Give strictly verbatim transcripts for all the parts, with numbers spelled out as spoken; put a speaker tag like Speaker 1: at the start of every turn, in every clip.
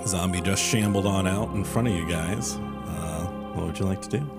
Speaker 1: Zombie just shambled on out in front of you guys. Uh, what would you like to do?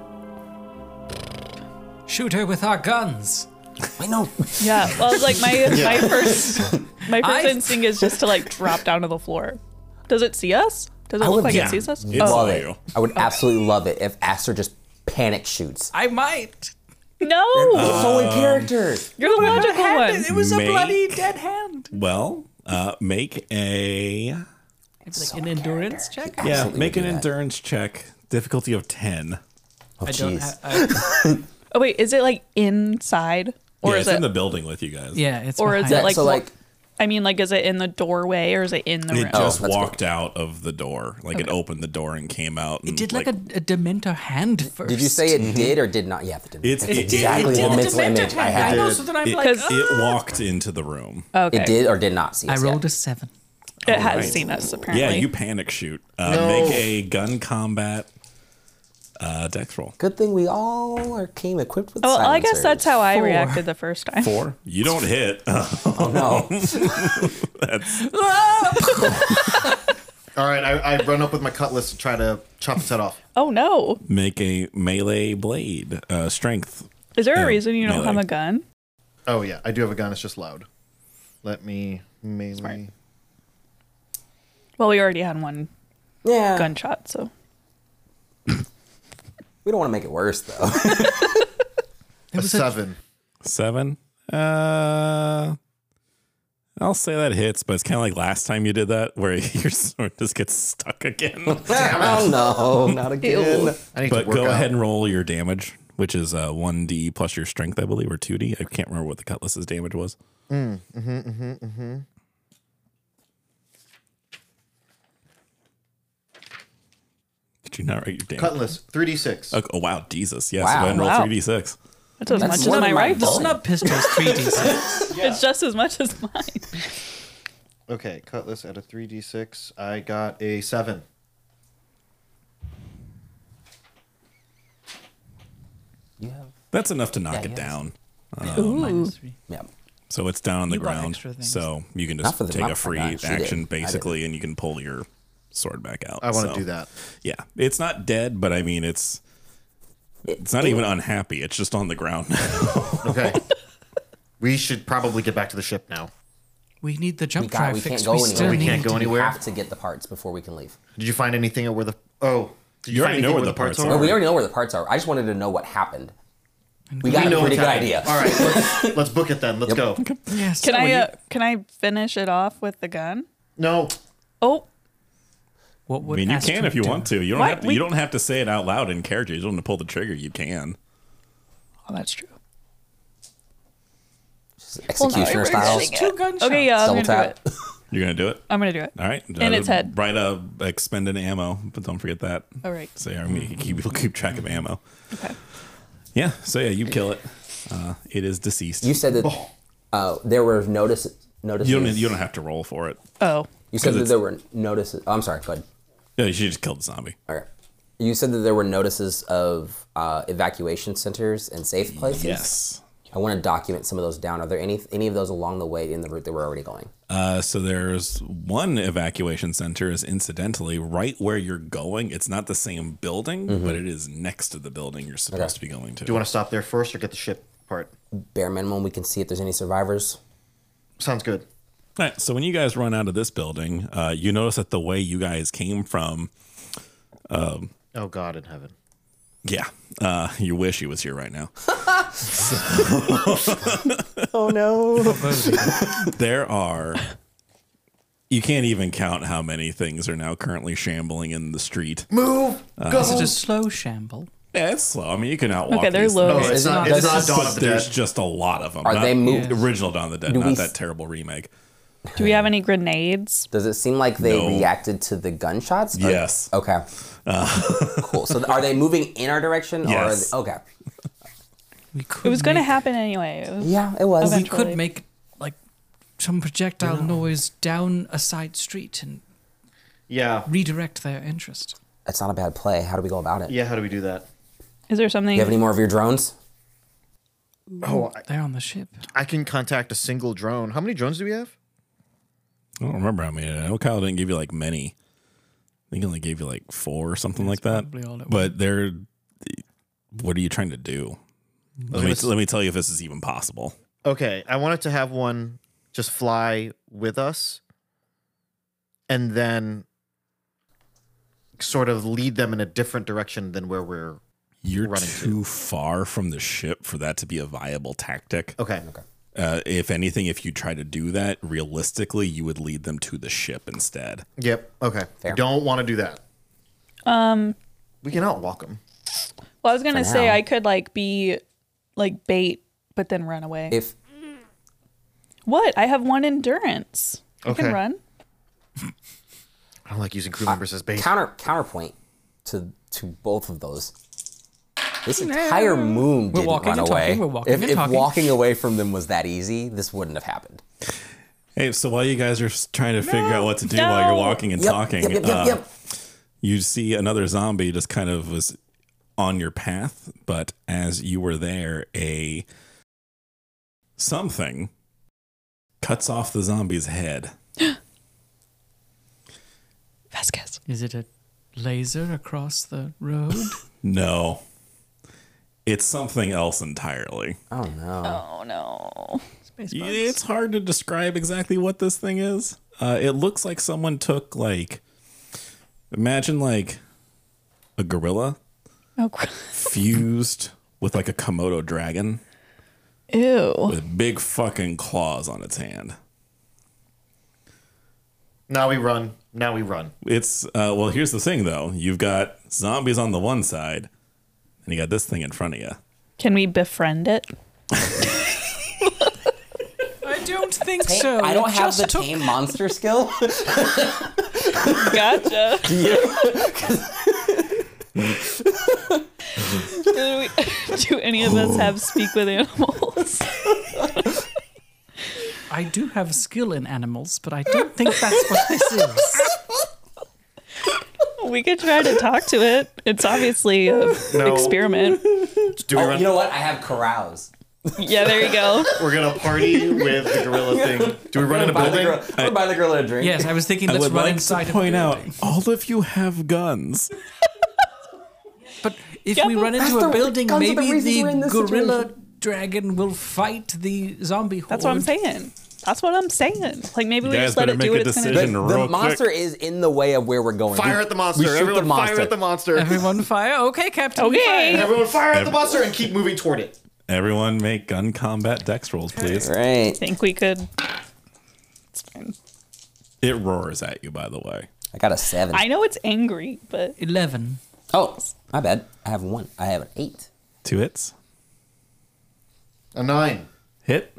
Speaker 2: Shoot her with our guns.
Speaker 3: I know.
Speaker 4: Yeah, well, like my my first my first
Speaker 2: I-
Speaker 4: instinct is just to like drop down to the floor. Does it see us? Does it
Speaker 3: I
Speaker 4: look
Speaker 3: would-
Speaker 4: like
Speaker 1: yeah.
Speaker 4: it sees us?
Speaker 1: It's
Speaker 4: Oh
Speaker 3: Love
Speaker 1: saw
Speaker 3: it.
Speaker 1: you.
Speaker 3: I would absolutely love it if Aster just panic shoots.
Speaker 2: I might.
Speaker 4: no!
Speaker 3: It's only characters.
Speaker 4: You're the logical
Speaker 2: Hand,
Speaker 4: one.
Speaker 2: it was a
Speaker 1: Make-
Speaker 2: bloody dead hand.
Speaker 1: Well, uh, make a
Speaker 2: It's like an endurance check.
Speaker 1: yeah,
Speaker 3: Absolutely
Speaker 1: make
Speaker 3: would
Speaker 1: an
Speaker 3: do that.
Speaker 1: endurance check. Difficulty of ten.
Speaker 3: Oh,
Speaker 2: I don't.
Speaker 3: jeez.
Speaker 2: Ha- I,
Speaker 4: Oh wait, is it like inside, or
Speaker 1: yeah,
Speaker 4: is
Speaker 1: it's
Speaker 4: it?
Speaker 1: in the building with you guys.
Speaker 2: yeah, it's.
Speaker 4: Or is
Speaker 2: behind.
Speaker 4: it
Speaker 3: Yeah,
Speaker 4: like
Speaker 3: so
Speaker 4: wa-
Speaker 3: like
Speaker 4: I mean, like, is it in the doorway or is it in the
Speaker 1: It
Speaker 4: room?
Speaker 1: just
Speaker 3: Oh, that's
Speaker 1: walked out of the door. Like it opened the door and came out. And
Speaker 2: It did like, a, a Dementor hand first.
Speaker 3: did you say it did or did not? Yeah, it did.
Speaker 1: It's-
Speaker 3: That's
Speaker 1: it did-
Speaker 3: exactly
Speaker 1: it
Speaker 3: the
Speaker 1: did.
Speaker 3: mental image I
Speaker 2: I
Speaker 3: had.
Speaker 2: know, so then I'm
Speaker 1: it,
Speaker 2: like,
Speaker 4: Because-
Speaker 1: it walked into the room.
Speaker 4: Okay.
Speaker 3: It did or did not see
Speaker 2: I
Speaker 3: us
Speaker 2: rolled
Speaker 3: yet.
Speaker 2: a seven.
Speaker 4: It has
Speaker 1: Alright.
Speaker 4: seen us apparently.
Speaker 1: Yeah, you panic shoot. Uh,
Speaker 5: No.
Speaker 1: Make a gun combat uh, dex roll.
Speaker 3: Good thing we all are came equipped with
Speaker 4: Oh, well, I guess
Speaker 3: silencers.
Speaker 4: that's how I
Speaker 2: Four.
Speaker 4: reacted the first time.
Speaker 1: Four. You don't hit.
Speaker 3: Oh, no.
Speaker 1: That's
Speaker 5: All right, I, I run up with my cutlass to try to chop his head off.
Speaker 4: Oh no!
Speaker 1: make a melee blade. Uh, strength.
Speaker 4: Is there a
Speaker 1: Yeah,
Speaker 4: reason you don't
Speaker 1: melee.
Speaker 4: have a gun?
Speaker 5: Oh yeah, I do have a gun. It's just loud. Let me melee.
Speaker 4: Well, we already had one
Speaker 3: Yeah.
Speaker 4: gunshot, so
Speaker 3: We don't want to make it worse, though.
Speaker 5: A seven.
Speaker 1: Seven. Uh, I'll say that hits, but it's kind of like last time you did that, where your sword just gets stuck again.
Speaker 3: Oh, no. Not again.
Speaker 5: I need
Speaker 1: But
Speaker 5: to work
Speaker 1: go
Speaker 5: out.
Speaker 1: ahead and roll your damage, which is uh, one d plus your strength, I believe, or two d. I can't remember what the cutlass's damage was.
Speaker 5: Mm, mm-hmm, mm-hmm, mm-hmm.
Speaker 1: Did you not write your damage?
Speaker 5: Cutlass, three d six.
Speaker 1: Oh, oh, wow, Jesus. Yes,
Speaker 3: Wow.
Speaker 1: go ahead and roll
Speaker 4: Wow.
Speaker 1: three d six.
Speaker 4: that's as
Speaker 3: That's
Speaker 4: much as
Speaker 3: more
Speaker 4: my
Speaker 3: than my
Speaker 4: rifle.
Speaker 3: bow.
Speaker 2: It's not pistols three d six.
Speaker 4: It's just as much as mine.
Speaker 5: Okay, cutlass at a three d six. I got a seven.
Speaker 3: You have.
Speaker 1: That's enough to knock
Speaker 3: Yeah,
Speaker 1: it
Speaker 3: yes.
Speaker 1: down.
Speaker 2: Minus three.
Speaker 3: Yeah.
Speaker 1: So it's down on the
Speaker 2: You brought
Speaker 1: ground.
Speaker 2: extra things.
Speaker 1: So you can
Speaker 3: Not
Speaker 1: just
Speaker 3: for the-
Speaker 1: take
Speaker 3: not
Speaker 1: a
Speaker 3: for
Speaker 1: free
Speaker 3: that. She
Speaker 1: action,
Speaker 3: did. I
Speaker 1: basically, and you can pull your sword back out.
Speaker 5: I want to
Speaker 1: So,
Speaker 5: do that.
Speaker 1: Yeah. It's not dead, but I mean, it's it's not even unhappy. It's just on the ground now.
Speaker 5: Okay. We should probably get back to the ship now.
Speaker 2: We need the
Speaker 3: We,
Speaker 2: jump
Speaker 3: got,
Speaker 2: drive
Speaker 3: we can't
Speaker 2: fixed.
Speaker 3: go
Speaker 2: We
Speaker 3: anywhere.
Speaker 2: still
Speaker 5: We
Speaker 2: need
Speaker 5: can't go
Speaker 2: to-
Speaker 5: anywhere.
Speaker 3: We have to get the parts before we can leave.
Speaker 5: Did you find anything at where the oh? Did
Speaker 1: You
Speaker 5: find
Speaker 1: already know
Speaker 5: anything
Speaker 1: where the parts are.
Speaker 3: No, we already know where the parts are. I just wanted to know what happened. We got
Speaker 5: We
Speaker 3: a
Speaker 5: know
Speaker 3: pretty
Speaker 5: what's
Speaker 3: good
Speaker 5: happening.
Speaker 3: idea.
Speaker 5: All right, let's, let's book it then. Let's go.
Speaker 2: Yes.
Speaker 4: Can
Speaker 2: so
Speaker 4: I
Speaker 2: you-
Speaker 4: uh, can I finish it off with the gun?
Speaker 5: No,
Speaker 4: Oh,
Speaker 2: What
Speaker 1: I
Speaker 2: would
Speaker 1: mean, you
Speaker 2: Astrid
Speaker 1: can if you
Speaker 2: do?
Speaker 1: want to. You don't
Speaker 4: Why-
Speaker 1: have to.
Speaker 4: we-
Speaker 1: You don't have to say it out loud in character. You don't want to pull the trigger. You can.
Speaker 4: oh, that's true.
Speaker 3: Just executioner
Speaker 4: we're
Speaker 3: style.
Speaker 4: getting
Speaker 2: Two gunshots.
Speaker 4: Okay, yeah, I'm
Speaker 3: Double
Speaker 4: gonna
Speaker 3: tap.
Speaker 4: do it.
Speaker 1: You're gonna do it.
Speaker 4: I'm gonna do it.
Speaker 1: All right.
Speaker 4: In its head.
Speaker 1: Write a expended ammo, but don't forget that.
Speaker 4: All right.
Speaker 1: So yeah, I mean, keep we'll keep track of ammo.
Speaker 4: Okay.
Speaker 1: Yeah. So yeah, you kill it. Uh, it is deceased.
Speaker 3: You said that uh, there were notices. Notices.
Speaker 1: You don't. You don't have to roll for it.
Speaker 4: Oh,
Speaker 3: You said
Speaker 1: 'cause
Speaker 3: that
Speaker 1: it's-
Speaker 3: there were notices. Oh, I'm sorry. Go ahead.
Speaker 1: Yeah, you should just kill the zombie.
Speaker 3: Okay. You said that there were notices of uh, evacuation centers and safe places.
Speaker 1: Yes.
Speaker 3: I want to document some of those down. Are there any any of those along the way in the route that we're already going?
Speaker 1: Uh, so there's one evacuation center is incidentally right where you're going. It's not the same building, but it is next to the building you're supposed
Speaker 3: Okay.
Speaker 1: to be going to.
Speaker 5: do you want to stop there first or get the ship part?
Speaker 3: Bare minimum, we can see if there's any survivors.
Speaker 5: Sounds good.
Speaker 1: All right, so when you guys run out of this building, uh, you notice that the way you guys came from,
Speaker 5: Oh God in heaven.
Speaker 1: yeah, uh, you wish he was here right now.
Speaker 3: Oh no!
Speaker 1: There are, you can't even count how many things are now currently shambling in the street.
Speaker 5: Move. Go.
Speaker 2: Is it a slow shamble?
Speaker 1: Yeah, it's slow. I mean, you can outwalk.
Speaker 4: okay, they're
Speaker 1: these
Speaker 4: low.
Speaker 5: No,
Speaker 1: things,
Speaker 5: it's not.
Speaker 3: Does
Speaker 5: It's not
Speaker 3: this-
Speaker 5: Dawn
Speaker 1: but
Speaker 5: of the
Speaker 1: there's
Speaker 5: Dead.
Speaker 1: just a lot of them.
Speaker 3: Are
Speaker 1: not
Speaker 3: they moved?
Speaker 1: the original Dawn of the Dead,
Speaker 3: Do
Speaker 1: not
Speaker 3: we
Speaker 1: that
Speaker 3: s-
Speaker 1: terrible remake.
Speaker 4: Do we have any grenades?
Speaker 3: Does it seem like they
Speaker 1: No.
Speaker 3: reacted to the gunshots? Or-
Speaker 1: Yes.
Speaker 3: Okay. Cool. So are they moving in our direction?
Speaker 1: Yes.
Speaker 3: Or are they, okay.
Speaker 2: We could.
Speaker 4: It was going to
Speaker 2: make-
Speaker 4: happen anyway. It was-
Speaker 3: Yeah, it was.
Speaker 2: We
Speaker 4: Eventually.
Speaker 2: could make like some projectile noise down a side street and
Speaker 5: Yeah.
Speaker 2: redirect their interest.
Speaker 3: That's not a bad play. How do we go about it?
Speaker 5: Yeah. How do we do that?
Speaker 4: Is there something?
Speaker 3: You have any more of your drones?
Speaker 5: Oh, I,
Speaker 2: They're on the ship.
Speaker 5: I can contact a single drone. How many drones do we have?
Speaker 1: I don't remember how many. I know Kyle didn't give you like many. think he only gave you like four or something
Speaker 2: That's
Speaker 1: like that.
Speaker 2: probably all it
Speaker 1: But they're, what are you trying to do? Let me,
Speaker 5: gonna
Speaker 1: let me tell you if this is even possible.
Speaker 5: Okay, I wanted to have one just fly with us and then sort of lead them in a different direction than where we're
Speaker 1: You're
Speaker 5: running
Speaker 1: too far from the ship for that to be a viable tactic.
Speaker 5: okay.
Speaker 3: Okay.
Speaker 1: Uh, if anything, if you try to do that, realistically, you would lead them to the ship instead.
Speaker 5: Yep. Okay.
Speaker 3: Fair.
Speaker 5: Don't want to do that.
Speaker 4: Um,
Speaker 5: We can outwalk them.
Speaker 4: well, I was gonna
Speaker 3: For
Speaker 4: say
Speaker 3: now.
Speaker 4: I could like be like bait, but then run away.
Speaker 3: If
Speaker 4: What? I have one endurance. I
Speaker 5: Okay.
Speaker 4: can run.
Speaker 5: I don't like using crew members as bait.
Speaker 3: counter counterpoint to to both of those, this entire moon
Speaker 2: We're
Speaker 3: didn't
Speaker 2: walking
Speaker 3: run
Speaker 2: and
Speaker 3: away.
Speaker 2: talking, we're walking
Speaker 3: if
Speaker 2: and
Speaker 3: if
Speaker 2: talking.
Speaker 3: walking away from them was that easy, this wouldn't have happened.
Speaker 1: Hey, so while you guys are s- trying to figure out what to do while you're
Speaker 4: no.
Speaker 1: walking and
Speaker 3: Yep,
Speaker 1: talking,
Speaker 3: yep, yep, yep,
Speaker 1: uh,
Speaker 3: yep.
Speaker 1: you see another zombie just kind of was on your path, but as you were there, a something cuts off the zombie's head.
Speaker 4: Vasquez.
Speaker 2: Is it a laser across the road?
Speaker 1: No, it's something else entirely.
Speaker 3: Oh no.
Speaker 4: Oh no.
Speaker 2: Space
Speaker 1: Yeah,
Speaker 2: bugs.
Speaker 1: It's hard to describe exactly what this thing is. Uh, it looks like someone took like, imagine like a gorilla
Speaker 4: Oh, cr-
Speaker 1: fused with like a Komodo dragon
Speaker 4: ew.
Speaker 1: with big fucking claws on its hand.
Speaker 5: Now we run. Now we run.
Speaker 1: It's uh, well, here's the thing though. You've got zombies on the one side, and you got this thing in front of you.
Speaker 4: Can we befriend it?
Speaker 2: I don't think so.
Speaker 3: I don't
Speaker 2: It
Speaker 3: have
Speaker 2: just
Speaker 3: the
Speaker 2: took-
Speaker 3: tame monster skill.
Speaker 4: Gotcha. do, we, do any of us have speak with animals?
Speaker 2: I do have a skill in animals, but I don't think that's what this is.
Speaker 4: We could try to talk to it. It's obviously an
Speaker 5: No.
Speaker 4: experiment.
Speaker 5: Do we
Speaker 3: Oh,
Speaker 5: run?
Speaker 3: you know what? I have carouse.
Speaker 4: Yeah, there you go.
Speaker 5: We're gonna party with the gorilla thing. Do we run in a
Speaker 3: Buy the
Speaker 5: building?
Speaker 3: gorilla- I'm gonna buy the gorilla a drink.
Speaker 2: Yes, I was thinking
Speaker 1: I
Speaker 2: let's
Speaker 1: would
Speaker 2: run
Speaker 1: like
Speaker 2: inside
Speaker 1: to
Speaker 2: of
Speaker 1: point
Speaker 2: a
Speaker 1: out,
Speaker 2: building.
Speaker 1: all of you have guns.
Speaker 2: But if
Speaker 4: Yeah,
Speaker 2: we
Speaker 4: but
Speaker 2: run into
Speaker 3: that's
Speaker 2: a
Speaker 3: the-
Speaker 2: building,
Speaker 3: guns are the
Speaker 2: maybe
Speaker 3: reasons we're in
Speaker 2: the
Speaker 3: this
Speaker 2: gorilla
Speaker 3: situation.
Speaker 2: dragon will fight the zombie horde.
Speaker 4: That's what I'm saying. That's what I'm saying. Like maybe
Speaker 1: You
Speaker 4: we
Speaker 1: guys
Speaker 4: just let
Speaker 1: better
Speaker 4: it do
Speaker 1: make
Speaker 4: what
Speaker 1: a
Speaker 4: it's gonna
Speaker 3: The,
Speaker 1: decision.
Speaker 4: do.
Speaker 3: the
Speaker 1: Real
Speaker 3: monster
Speaker 1: quick.
Speaker 3: is in the way of where we're going.
Speaker 5: Fire
Speaker 3: We-
Speaker 5: at the monster.
Speaker 3: We shoot
Speaker 5: Everyone
Speaker 3: the monster.
Speaker 5: fire at the monster.
Speaker 2: Everyone fire. Okay, Captain. we
Speaker 4: Okay.
Speaker 2: fire.
Speaker 5: Everyone fire at the monster and keep moving toward it.
Speaker 1: Everyone make gun combat dex rolls, please.
Speaker 3: Right.
Speaker 4: I think we could. It's fine.
Speaker 1: It roars at you, by the way.
Speaker 3: I got a seven.
Speaker 4: I know it's angry, but
Speaker 2: Eleven.
Speaker 3: Oh, my bad. I have one. I have an eight.
Speaker 1: Two hits.
Speaker 5: A nine.
Speaker 1: Hit.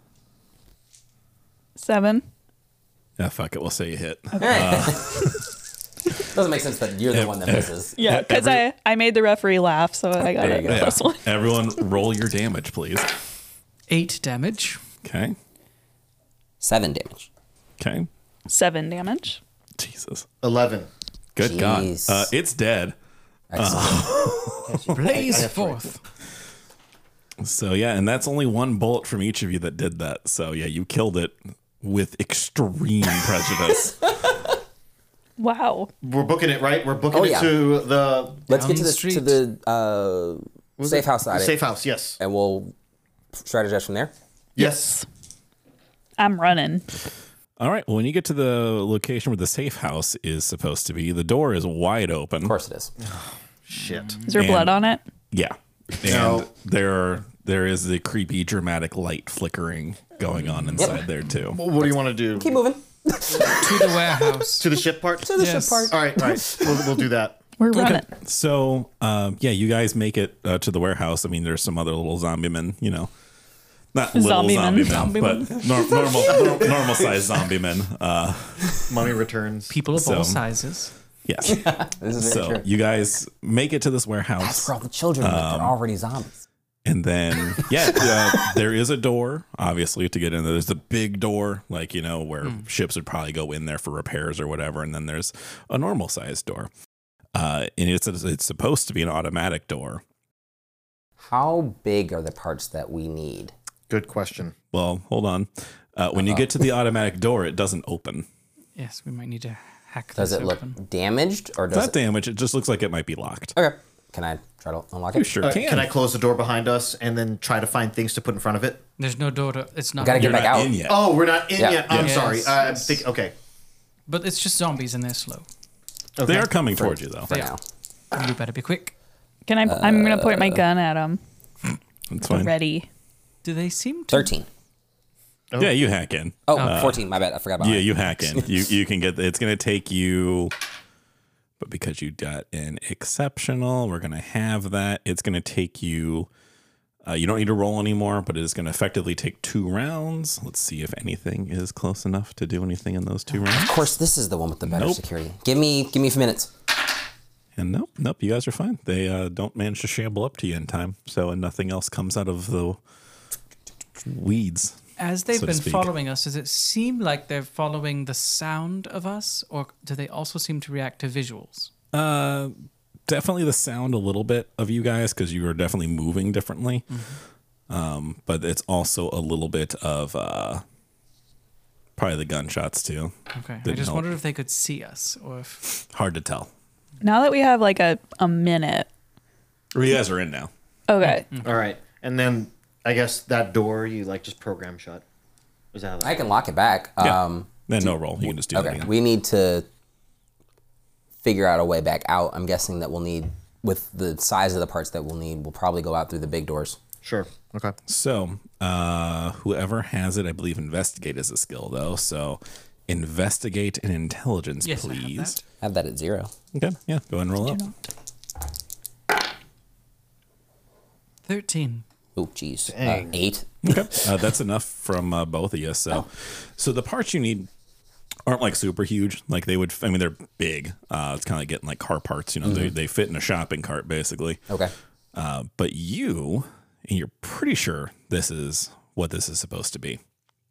Speaker 4: seven.
Speaker 1: Yeah, fuck it. We'll say you hit.
Speaker 3: Doesn't make sense that you're the one that misses.
Speaker 4: Yeah, because
Speaker 1: every-
Speaker 4: I, I made the referee laugh, so I got
Speaker 3: There
Speaker 4: a
Speaker 3: you go.
Speaker 4: plus one.
Speaker 1: Everyone roll your damage, please.
Speaker 2: Eight damage.
Speaker 1: Okay.
Speaker 3: Seven damage.
Speaker 1: Okay.
Speaker 4: Seven damage.
Speaker 1: Jesus.
Speaker 5: Eleven.
Speaker 1: Good
Speaker 3: Jeez.
Speaker 1: God. Uh, it's dead.
Speaker 3: Excellent.
Speaker 2: Blaze forth.
Speaker 1: So, yeah, and that's only one bullet from each of you that did that. So, yeah, you killed it with extreme prejudice.
Speaker 4: Wow.
Speaker 5: We're booking it, right? We're booking
Speaker 3: Oh,
Speaker 5: it
Speaker 3: yeah.
Speaker 5: to the
Speaker 3: Let's
Speaker 2: Down
Speaker 3: get to
Speaker 2: the
Speaker 3: the,
Speaker 2: street.
Speaker 3: to the uh, safe house side,
Speaker 5: safe house. Yes.
Speaker 3: and we'll strategize from there.
Speaker 5: Yes.
Speaker 4: I'm running.
Speaker 1: All right. Well, when you get to the location where the safe house is supposed to be, the door is wide open.
Speaker 3: Of course it is.
Speaker 5: Shit.
Speaker 4: Is there
Speaker 1: And-
Speaker 4: blood on it?
Speaker 1: Yeah. And
Speaker 5: No.
Speaker 1: there are, there is the creepy, dramatic light flickering going on inside there, too.
Speaker 5: What do you want to do?
Speaker 3: Keep moving.
Speaker 2: To the warehouse.
Speaker 5: To the ship part?
Speaker 3: To the
Speaker 2: Yes.
Speaker 3: ship part.
Speaker 5: All right, all right. We'll, we'll do that.
Speaker 4: We're running.
Speaker 1: So, um, yeah, you guys make it uh, to the warehouse. I mean, there's some other little zombie men, you know. Not little
Speaker 4: Zombie
Speaker 1: zombie
Speaker 4: men.
Speaker 1: men,
Speaker 4: Zombie
Speaker 1: but nor- normal, nor- normal sized zombie men. Uh,
Speaker 5: Mummy returns.
Speaker 2: People of
Speaker 1: So-
Speaker 2: all sizes.
Speaker 1: yes.
Speaker 3: This is very
Speaker 1: So
Speaker 3: true.
Speaker 1: you guys make it to this
Speaker 3: That's
Speaker 1: warehouse,
Speaker 3: for all the children, but
Speaker 1: Um,
Speaker 3: they're already zombies.
Speaker 1: and then yeah, uh, there is a door obviously to get in. There's a big door, like you know, where ships would probably go in there for repairs or whatever, and then there's a normal sized door, uh, and it's it's supposed to be an automatic door.
Speaker 3: How big are the parts that we need?
Speaker 5: Good question.
Speaker 1: Well, hold on. Uh, when you get to the automatic door, it doesn't open.
Speaker 2: Yes, we might need to hack
Speaker 3: Does
Speaker 2: this
Speaker 3: it look
Speaker 2: open.
Speaker 3: damaged or
Speaker 1: It's
Speaker 3: does
Speaker 1: not
Speaker 3: it?
Speaker 1: damage. It just looks like it might be locked.
Speaker 3: Okay. Can I try to unlock
Speaker 1: You
Speaker 3: it?
Speaker 1: sure
Speaker 5: Uh,
Speaker 1: can.
Speaker 5: can I close the door behind us and then try to find things to put in front of it?
Speaker 2: There's no door to. It's not.
Speaker 3: Gotta
Speaker 1: You're
Speaker 3: get back
Speaker 1: not
Speaker 3: out.
Speaker 1: in yet.
Speaker 5: Oh, we're not in
Speaker 3: Yeah.
Speaker 5: yet. I'm
Speaker 2: Yes,
Speaker 5: sorry. Uh, I'm
Speaker 2: yes.
Speaker 5: think, okay.
Speaker 2: But it's just zombies and they're slow.
Speaker 5: okay.
Speaker 1: They are coming towards you, though.
Speaker 3: For
Speaker 2: They
Speaker 3: now.
Speaker 2: are. You better be quick.
Speaker 4: Can I? I'm gonna point
Speaker 3: Uh,
Speaker 4: my gun at him.
Speaker 1: That's fine.
Speaker 4: Ready.
Speaker 2: Do they seem to?
Speaker 3: thirteen.
Speaker 1: Yeah, you hack in.
Speaker 3: Oh, fourteen. My bad. I forgot about
Speaker 1: Yeah,
Speaker 3: that.
Speaker 1: you hack in. You you can get. It's going to take you, but because you got an exceptional, we're going to have that. It's going to take you. Uh, you don't need to roll anymore, but it is going to effectively take two rounds. Let's see if anything is close enough to do anything in those two rounds.
Speaker 3: Of course, this is the one with the better
Speaker 1: Nope.
Speaker 3: security. Give me, give me a few minutes.
Speaker 1: And nope, nope, you guys are fine. They uh, don't manage to shamble up to you in time, so and nothing else comes out of the weeds.
Speaker 2: As they've
Speaker 1: so to
Speaker 2: been
Speaker 1: speak.
Speaker 2: following us, does it seem like they're following the sound of us, or do they also seem to react to visuals?
Speaker 1: Uh, definitely the sound a little bit of you guys because you are definitely moving differently. Um, but it's also a little bit of uh, probably the gunshots too.
Speaker 2: Okay. I
Speaker 1: Didn't
Speaker 2: just
Speaker 1: help.
Speaker 2: wondered if they could see us, or if
Speaker 1: Hard to tell.
Speaker 4: Now that we have like a, a minute.
Speaker 1: Or you guys are in now.
Speaker 4: Okay.
Speaker 5: All right. And then I guess that door you like just program shut. Is that how that
Speaker 3: I can lock it back.
Speaker 1: Yeah.
Speaker 3: Um,
Speaker 1: Then no roll. You can just do that
Speaker 3: okay.
Speaker 1: again.
Speaker 3: We need to figure out a way back out. I'm guessing that we'll need, with the size of the parts that we'll need, we'll probably go out through the big doors.
Speaker 5: Sure. Okay.
Speaker 1: So, uh, whoever has it, I believe investigate is a skill though. So, investigate and intelligence,
Speaker 2: yes, I have
Speaker 1: please.
Speaker 2: that.
Speaker 3: I have that at zero.
Speaker 1: Okay, yeah, go ahead and roll up.
Speaker 2: Thirteen.
Speaker 3: Oh, jeez. Uh,
Speaker 5: Dang.
Speaker 3: eight.
Speaker 1: Okay, uh, that's enough from uh, both of you. So, so the parts you need aren't like super huge. Like they would, I mean, they're big. Uh, it's kind of like getting like car parts. You know, they they fit in a shopping cart basically.
Speaker 3: Okay.
Speaker 1: Uh, but you, and you're pretty sure this is what this is supposed to be.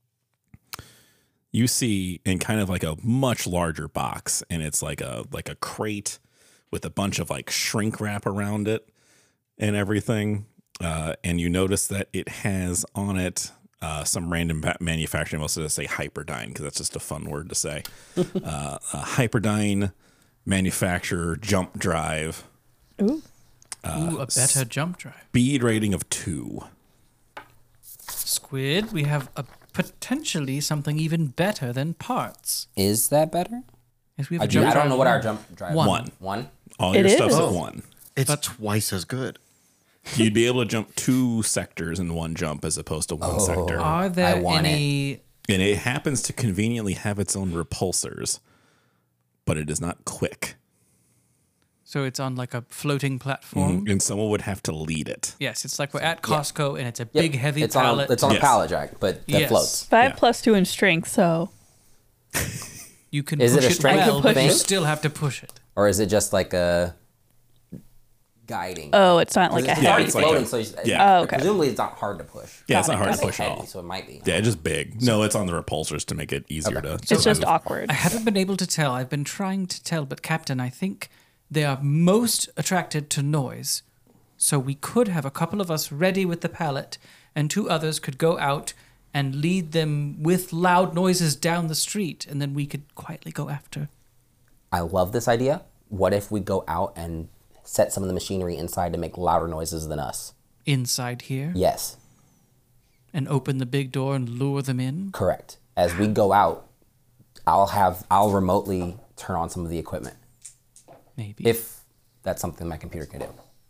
Speaker 1: You see in kind of like a much larger box, and it's like a like a crate with a bunch of like shrink wrap around it and everything. Uh, and you notice that it has on it uh, some random ba- manufacturing. I'll also say Hyperdyne because that's just a fun word to say. uh, a Hyperdyne manufacturer jump drive,
Speaker 4: Ooh.
Speaker 2: Ooh, a better jump drive.
Speaker 1: speed rating of two.
Speaker 2: Squid, we have a potentially something even better than parts.
Speaker 3: Is that better?
Speaker 2: Yes, we have
Speaker 3: I,
Speaker 2: a
Speaker 3: do,
Speaker 2: jump
Speaker 3: I don't
Speaker 2: drive
Speaker 3: know what our
Speaker 2: one.
Speaker 3: jump drive
Speaker 2: One.
Speaker 1: One.
Speaker 3: One?
Speaker 1: All
Speaker 4: It
Speaker 1: your stuff's
Speaker 4: is.
Speaker 1: at
Speaker 5: Oh.
Speaker 1: one.
Speaker 5: It's twice as good.
Speaker 1: You'd be able to jump two sectors in one jump as opposed to one sector.
Speaker 2: Are
Speaker 3: I
Speaker 2: there
Speaker 3: want
Speaker 2: any?
Speaker 1: And it happens to conveniently have its own repulsors, but it is not quick.
Speaker 2: So it's on like a floating platform.
Speaker 1: And someone would have to lead it.
Speaker 2: Yes, it's like we're at Costco and it's a
Speaker 3: Yep.
Speaker 2: big heavy
Speaker 3: it's
Speaker 2: pallet.
Speaker 3: On a, it's on
Speaker 1: Yes.
Speaker 3: a pallet jack, but that
Speaker 2: Yes.
Speaker 3: floats.
Speaker 4: But I have
Speaker 1: Yeah.
Speaker 4: plus two in strength, so
Speaker 2: you can
Speaker 3: Is it
Speaker 2: push
Speaker 3: a
Speaker 2: it,
Speaker 3: strength
Speaker 2: well, but you
Speaker 3: thing?
Speaker 2: still have to push it.
Speaker 3: Or is it just like a guiding?
Speaker 4: oh, it's not like a
Speaker 3: it's
Speaker 1: Yeah,
Speaker 3: already
Speaker 4: heavy
Speaker 1: it's like
Speaker 3: floating,
Speaker 1: a-
Speaker 3: so you-
Speaker 1: yeah.
Speaker 4: Oh, okay.
Speaker 3: presumably it's not hard to push.
Speaker 1: Yeah, it's not hard
Speaker 3: It's
Speaker 1: to push at
Speaker 3: heavy,
Speaker 1: all.
Speaker 3: so it might be.
Speaker 1: Yeah, it's just big. No, it's on the repulsors to make it easier to.
Speaker 4: It's just
Speaker 1: move.
Speaker 4: awkward.
Speaker 2: I haven't been able to tell. I've been trying to tell, but Captain, I think they are most attracted to noise. So we could have a couple of us ready with the pallet, and two others could go out and lead them with loud noises down the street, and then we could quietly go after.
Speaker 3: I love this idea. What if we go out and set some of the machinery inside to make louder noises than us?
Speaker 2: Inside here,
Speaker 3: Yes,
Speaker 2: and open the big door and lure them in.
Speaker 3: correct. As we go out, I'll have I'll remotely turn on some of the equipment
Speaker 2: Maybe.
Speaker 3: if that's something my computer can do.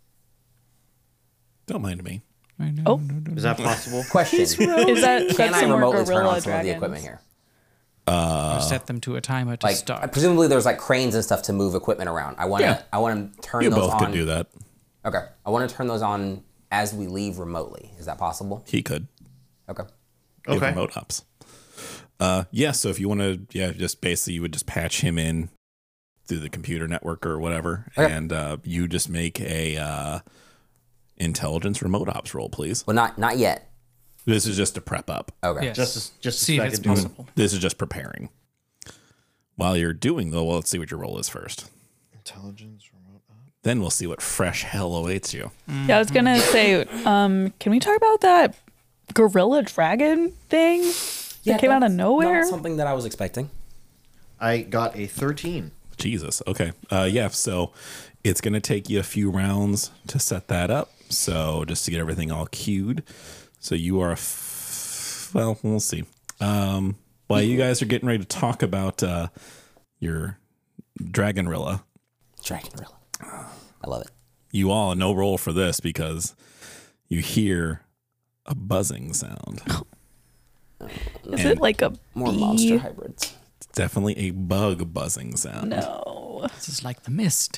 Speaker 1: Don't mind me.
Speaker 2: I know.
Speaker 4: Oh.
Speaker 5: Is that possible?
Speaker 3: Question:
Speaker 4: Is that
Speaker 3: Can
Speaker 4: that's
Speaker 3: I
Speaker 4: some more
Speaker 3: remotely turn
Speaker 4: gorilla
Speaker 3: on some of the
Speaker 4: dragons?
Speaker 3: equipment here?
Speaker 2: Or set them to a timer to
Speaker 3: Like
Speaker 2: start.
Speaker 3: presumably there's like cranes and stuff to move equipment around. I want to
Speaker 1: Yeah.
Speaker 3: I want to turn
Speaker 1: You
Speaker 3: those
Speaker 1: both
Speaker 3: on.
Speaker 1: could do that.
Speaker 3: Okay, I want to turn those on as we leave remotely. Is that possible?
Speaker 1: He could.
Speaker 3: Okay.
Speaker 1: Give
Speaker 5: Okay.
Speaker 1: remote ops. Uh, yeah. So if you want to, yeah, just basically you would just patch him in through the computer network or whatever,
Speaker 3: Okay.
Speaker 1: and uh, you just make a uh, intelligence remote ops roll, please.
Speaker 3: Well, not not yet.
Speaker 1: This is just to prep up.
Speaker 3: Okay.
Speaker 2: Yes.
Speaker 5: Just as, just
Speaker 2: See
Speaker 5: as
Speaker 2: if
Speaker 5: I
Speaker 2: it's
Speaker 5: can do it.
Speaker 2: possible.
Speaker 1: This is just preparing. While you're doing though, well, let's see what your roll is first.
Speaker 5: Intelligence remote.
Speaker 1: Then we'll see what fresh hell awaits you.
Speaker 4: Yeah, I was gonna say, um, can we talk about that gorilla dragon thing that came out of
Speaker 3: that's
Speaker 4: nowhere?
Speaker 3: Not something that I was expecting.
Speaker 5: I got a thirteen.
Speaker 1: Jesus. Okay. Uh, yeah. So it's going to take you a few rounds to set that up. So just to get everything all queued. So you are, f- well, we'll see. Um, while you guys are getting ready to talk about uh, your Dragonrilla,
Speaker 3: Dragonrilla. I love it.
Speaker 1: you all no roll for this because you hear a buzzing sound.
Speaker 4: Is
Speaker 1: And
Speaker 4: it like a
Speaker 3: More
Speaker 4: bee?
Speaker 3: monster hybrids.
Speaker 1: It's definitely a bug buzzing sound.
Speaker 4: No.
Speaker 2: This is like the mist.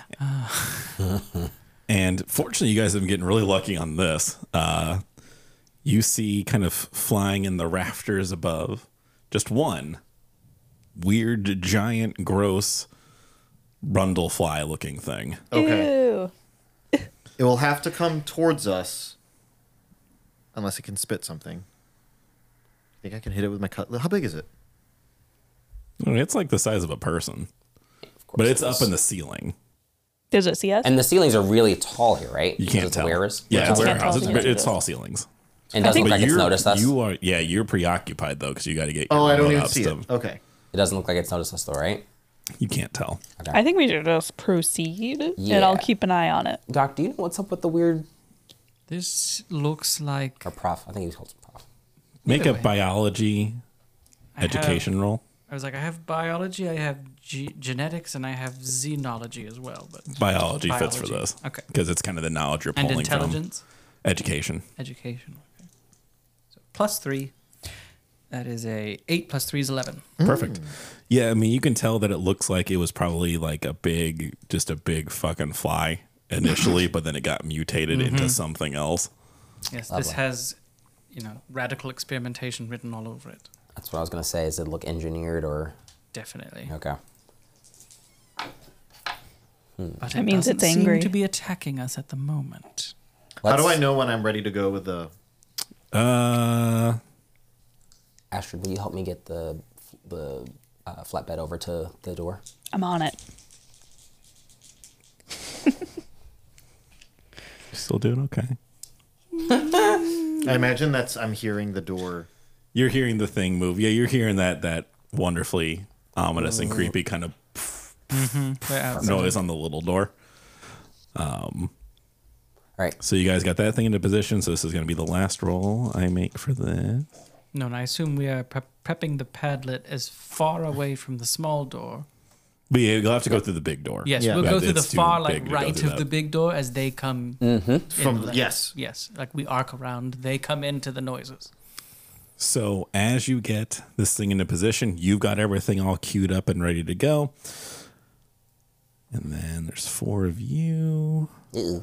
Speaker 1: And fortunately, you guys have been getting really lucky on this. Uh, you see kind of flying in the rafters above, just one weird, giant, gross brundlefly looking thing.
Speaker 5: Okay.
Speaker 4: Ew.
Speaker 5: It will have to come towards us unless it can spit something. I think I can hit it with my cutlass. How big is it?
Speaker 1: I mean, it's like the size of a person,
Speaker 3: Of course
Speaker 1: but
Speaker 3: it
Speaker 1: it's
Speaker 3: is.
Speaker 1: up in the ceiling.
Speaker 4: Does it see us?
Speaker 3: And the ceilings are really tall here, right?
Speaker 1: You
Speaker 3: Because
Speaker 1: can't
Speaker 3: it's
Speaker 1: tell.
Speaker 3: a warehouse?
Speaker 1: Yeah, it's a
Speaker 4: I can't
Speaker 1: warehouse.
Speaker 4: tell
Speaker 1: It's,
Speaker 4: if it's
Speaker 1: it's
Speaker 4: a-
Speaker 1: tall ceilings.
Speaker 3: And doesn't look
Speaker 1: But
Speaker 3: like it's
Speaker 1: you're-
Speaker 3: noticed us.
Speaker 1: You are, yeah, you're preoccupied though because you got to get.
Speaker 5: Oh,
Speaker 1: your
Speaker 5: I don't
Speaker 1: remote
Speaker 5: even
Speaker 1: up
Speaker 5: see
Speaker 1: to-
Speaker 5: it. Okay.
Speaker 3: It doesn't look like it's noticed us, though, right?
Speaker 1: You can't tell.
Speaker 4: I think we should just proceed, and
Speaker 3: Yeah.
Speaker 4: I'll keep an eye on it.
Speaker 3: Doc, do you know what's up with the weird...
Speaker 2: This looks like
Speaker 3: Or Prof. I think he calls him Prof.
Speaker 1: Make
Speaker 2: Either
Speaker 1: a
Speaker 2: way.
Speaker 1: biology
Speaker 2: I have-
Speaker 1: education roll.
Speaker 2: I was like, I have biology, I have ge- genetics, and I have xenology as well. But
Speaker 1: Biology, fits for
Speaker 2: Biology.
Speaker 1: this.
Speaker 2: Okay.
Speaker 1: Because it's kind of the knowledge you're
Speaker 2: and
Speaker 1: pulling
Speaker 2: intelligence,
Speaker 1: from. Education.
Speaker 2: education. Okay. So plus three. That is a eight plus three is eleven.
Speaker 1: Perfect. Yeah, I mean, you can tell that it looks like it was probably like a big, just a big fucking fly initially, but then it got mutated into something else.
Speaker 2: Yes,
Speaker 3: Lovely.
Speaker 2: this has, you know, radical experimentation written all over it.
Speaker 3: That's what I was going to say. Does it look engineered or...
Speaker 2: Definitely.
Speaker 3: Okay.
Speaker 2: But
Speaker 4: That
Speaker 2: it
Speaker 4: means
Speaker 2: doesn't
Speaker 4: it's angry.
Speaker 2: seem to be attacking us at the moment.
Speaker 5: How do I
Speaker 3: Let's-
Speaker 5: know when I'm ready to go with the?
Speaker 1: Uh,
Speaker 3: Astrid, will you help me get the the uh, flatbed over to the door?
Speaker 4: I'm on it.
Speaker 1: still doing okay.
Speaker 5: I imagine that's. I'm hearing the door.
Speaker 1: You're hearing the thing move. Yeah, you're hearing that that wonderfully ominous and creepy kind of
Speaker 2: We're outside.
Speaker 1: noise on the little door.
Speaker 3: All right.
Speaker 1: So you guys got that thing into position. So this is going to be the last roll I make for this.
Speaker 2: No, and I assume we are pre- prepping the padlet as far away from the small door.
Speaker 1: But yeah, you'll have to go through the big door.
Speaker 2: Yes,
Speaker 5: Yeah.
Speaker 2: we'll
Speaker 1: Yeah,
Speaker 2: go through the
Speaker 1: it's too
Speaker 2: far,
Speaker 1: big
Speaker 2: like
Speaker 1: to go
Speaker 2: right
Speaker 1: through
Speaker 2: of the
Speaker 1: that.
Speaker 2: big door as they come.
Speaker 5: From
Speaker 2: in,
Speaker 5: yes.
Speaker 2: Yes, like we arc around, they come into the noises.
Speaker 1: So as you get this thing into position, you've got everything all queued up and ready to go. And then there's four of you.
Speaker 3: Ew.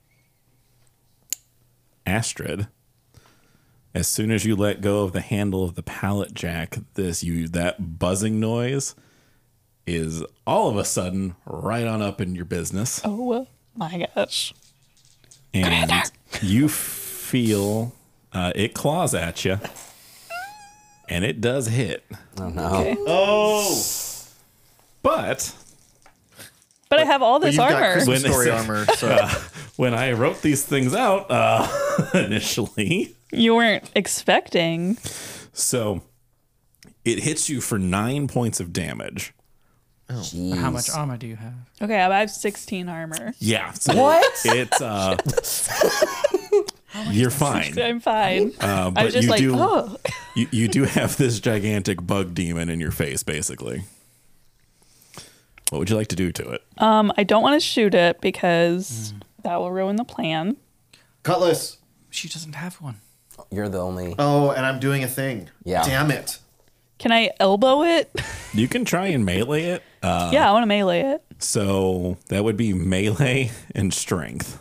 Speaker 1: Astrid, as soon as you let go of the handle of the pallet jack, this you that buzzing noise is all of a sudden right on up in your business.
Speaker 4: Oh my gosh.
Speaker 1: And you feel uh, it claws at you. And it does hit.
Speaker 3: Oh, no.
Speaker 4: Okay.
Speaker 5: Oh,
Speaker 1: But
Speaker 4: But I have all
Speaker 5: but
Speaker 4: this
Speaker 5: you've got
Speaker 4: armor.
Speaker 5: Christmas
Speaker 1: When they
Speaker 5: story
Speaker 1: say-
Speaker 5: armor. So
Speaker 1: when I wrote these things out uh, initially,
Speaker 4: You weren't expecting.
Speaker 1: so it hits you for nine points of damage.
Speaker 3: Jeez.
Speaker 2: How much armor do you have?
Speaker 4: Okay, I have sixteen armor.
Speaker 1: Yeah. So
Speaker 3: What?
Speaker 1: It's uh, you're fine.
Speaker 4: I'm fine.
Speaker 1: Uh,
Speaker 4: I
Speaker 1: but
Speaker 4: was just
Speaker 1: you
Speaker 4: like,
Speaker 1: do
Speaker 4: oh.
Speaker 1: you, you do have this gigantic bug demon in your face, basically. What would you like to do to it?
Speaker 4: Um, I don't want to shoot it because that will ruin the plan.
Speaker 5: cutlass.
Speaker 2: She doesn't have one.
Speaker 3: You're the only...
Speaker 5: Oh, and I'm doing a thing.
Speaker 3: Yeah.
Speaker 5: Damn it.
Speaker 4: Can I elbow it?
Speaker 1: You can try and melee it. Uh,
Speaker 4: yeah, I want to melee it.
Speaker 1: so that would be melee and strength.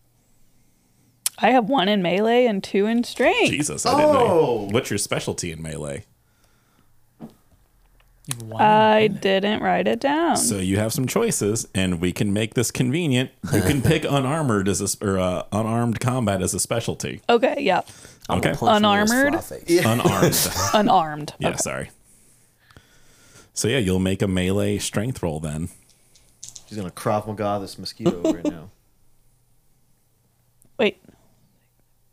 Speaker 4: I have one in melee and two in strength.
Speaker 1: Jesus, I didn't know.
Speaker 5: Oh.
Speaker 1: What's your specialty in melee?
Speaker 2: You have one.
Speaker 4: I didn't write it down.
Speaker 1: So you have some choices, and we can make this convenient. You can pick unarmored as a, s- or uh, unarmed combat as a specialty.
Speaker 4: okay, yeah.
Speaker 3: I'm gonna
Speaker 1: Okay.
Speaker 3: punch him in his
Speaker 4: Unarmored?
Speaker 3: flat face.
Speaker 1: Unarmed.
Speaker 4: Unarmed.
Speaker 1: Yeah,
Speaker 4: Okay.
Speaker 1: sorry. So yeah, you'll make a melee strength roll then.
Speaker 5: She's gonna Krav Maga this mosquito right now.
Speaker 4: Wait.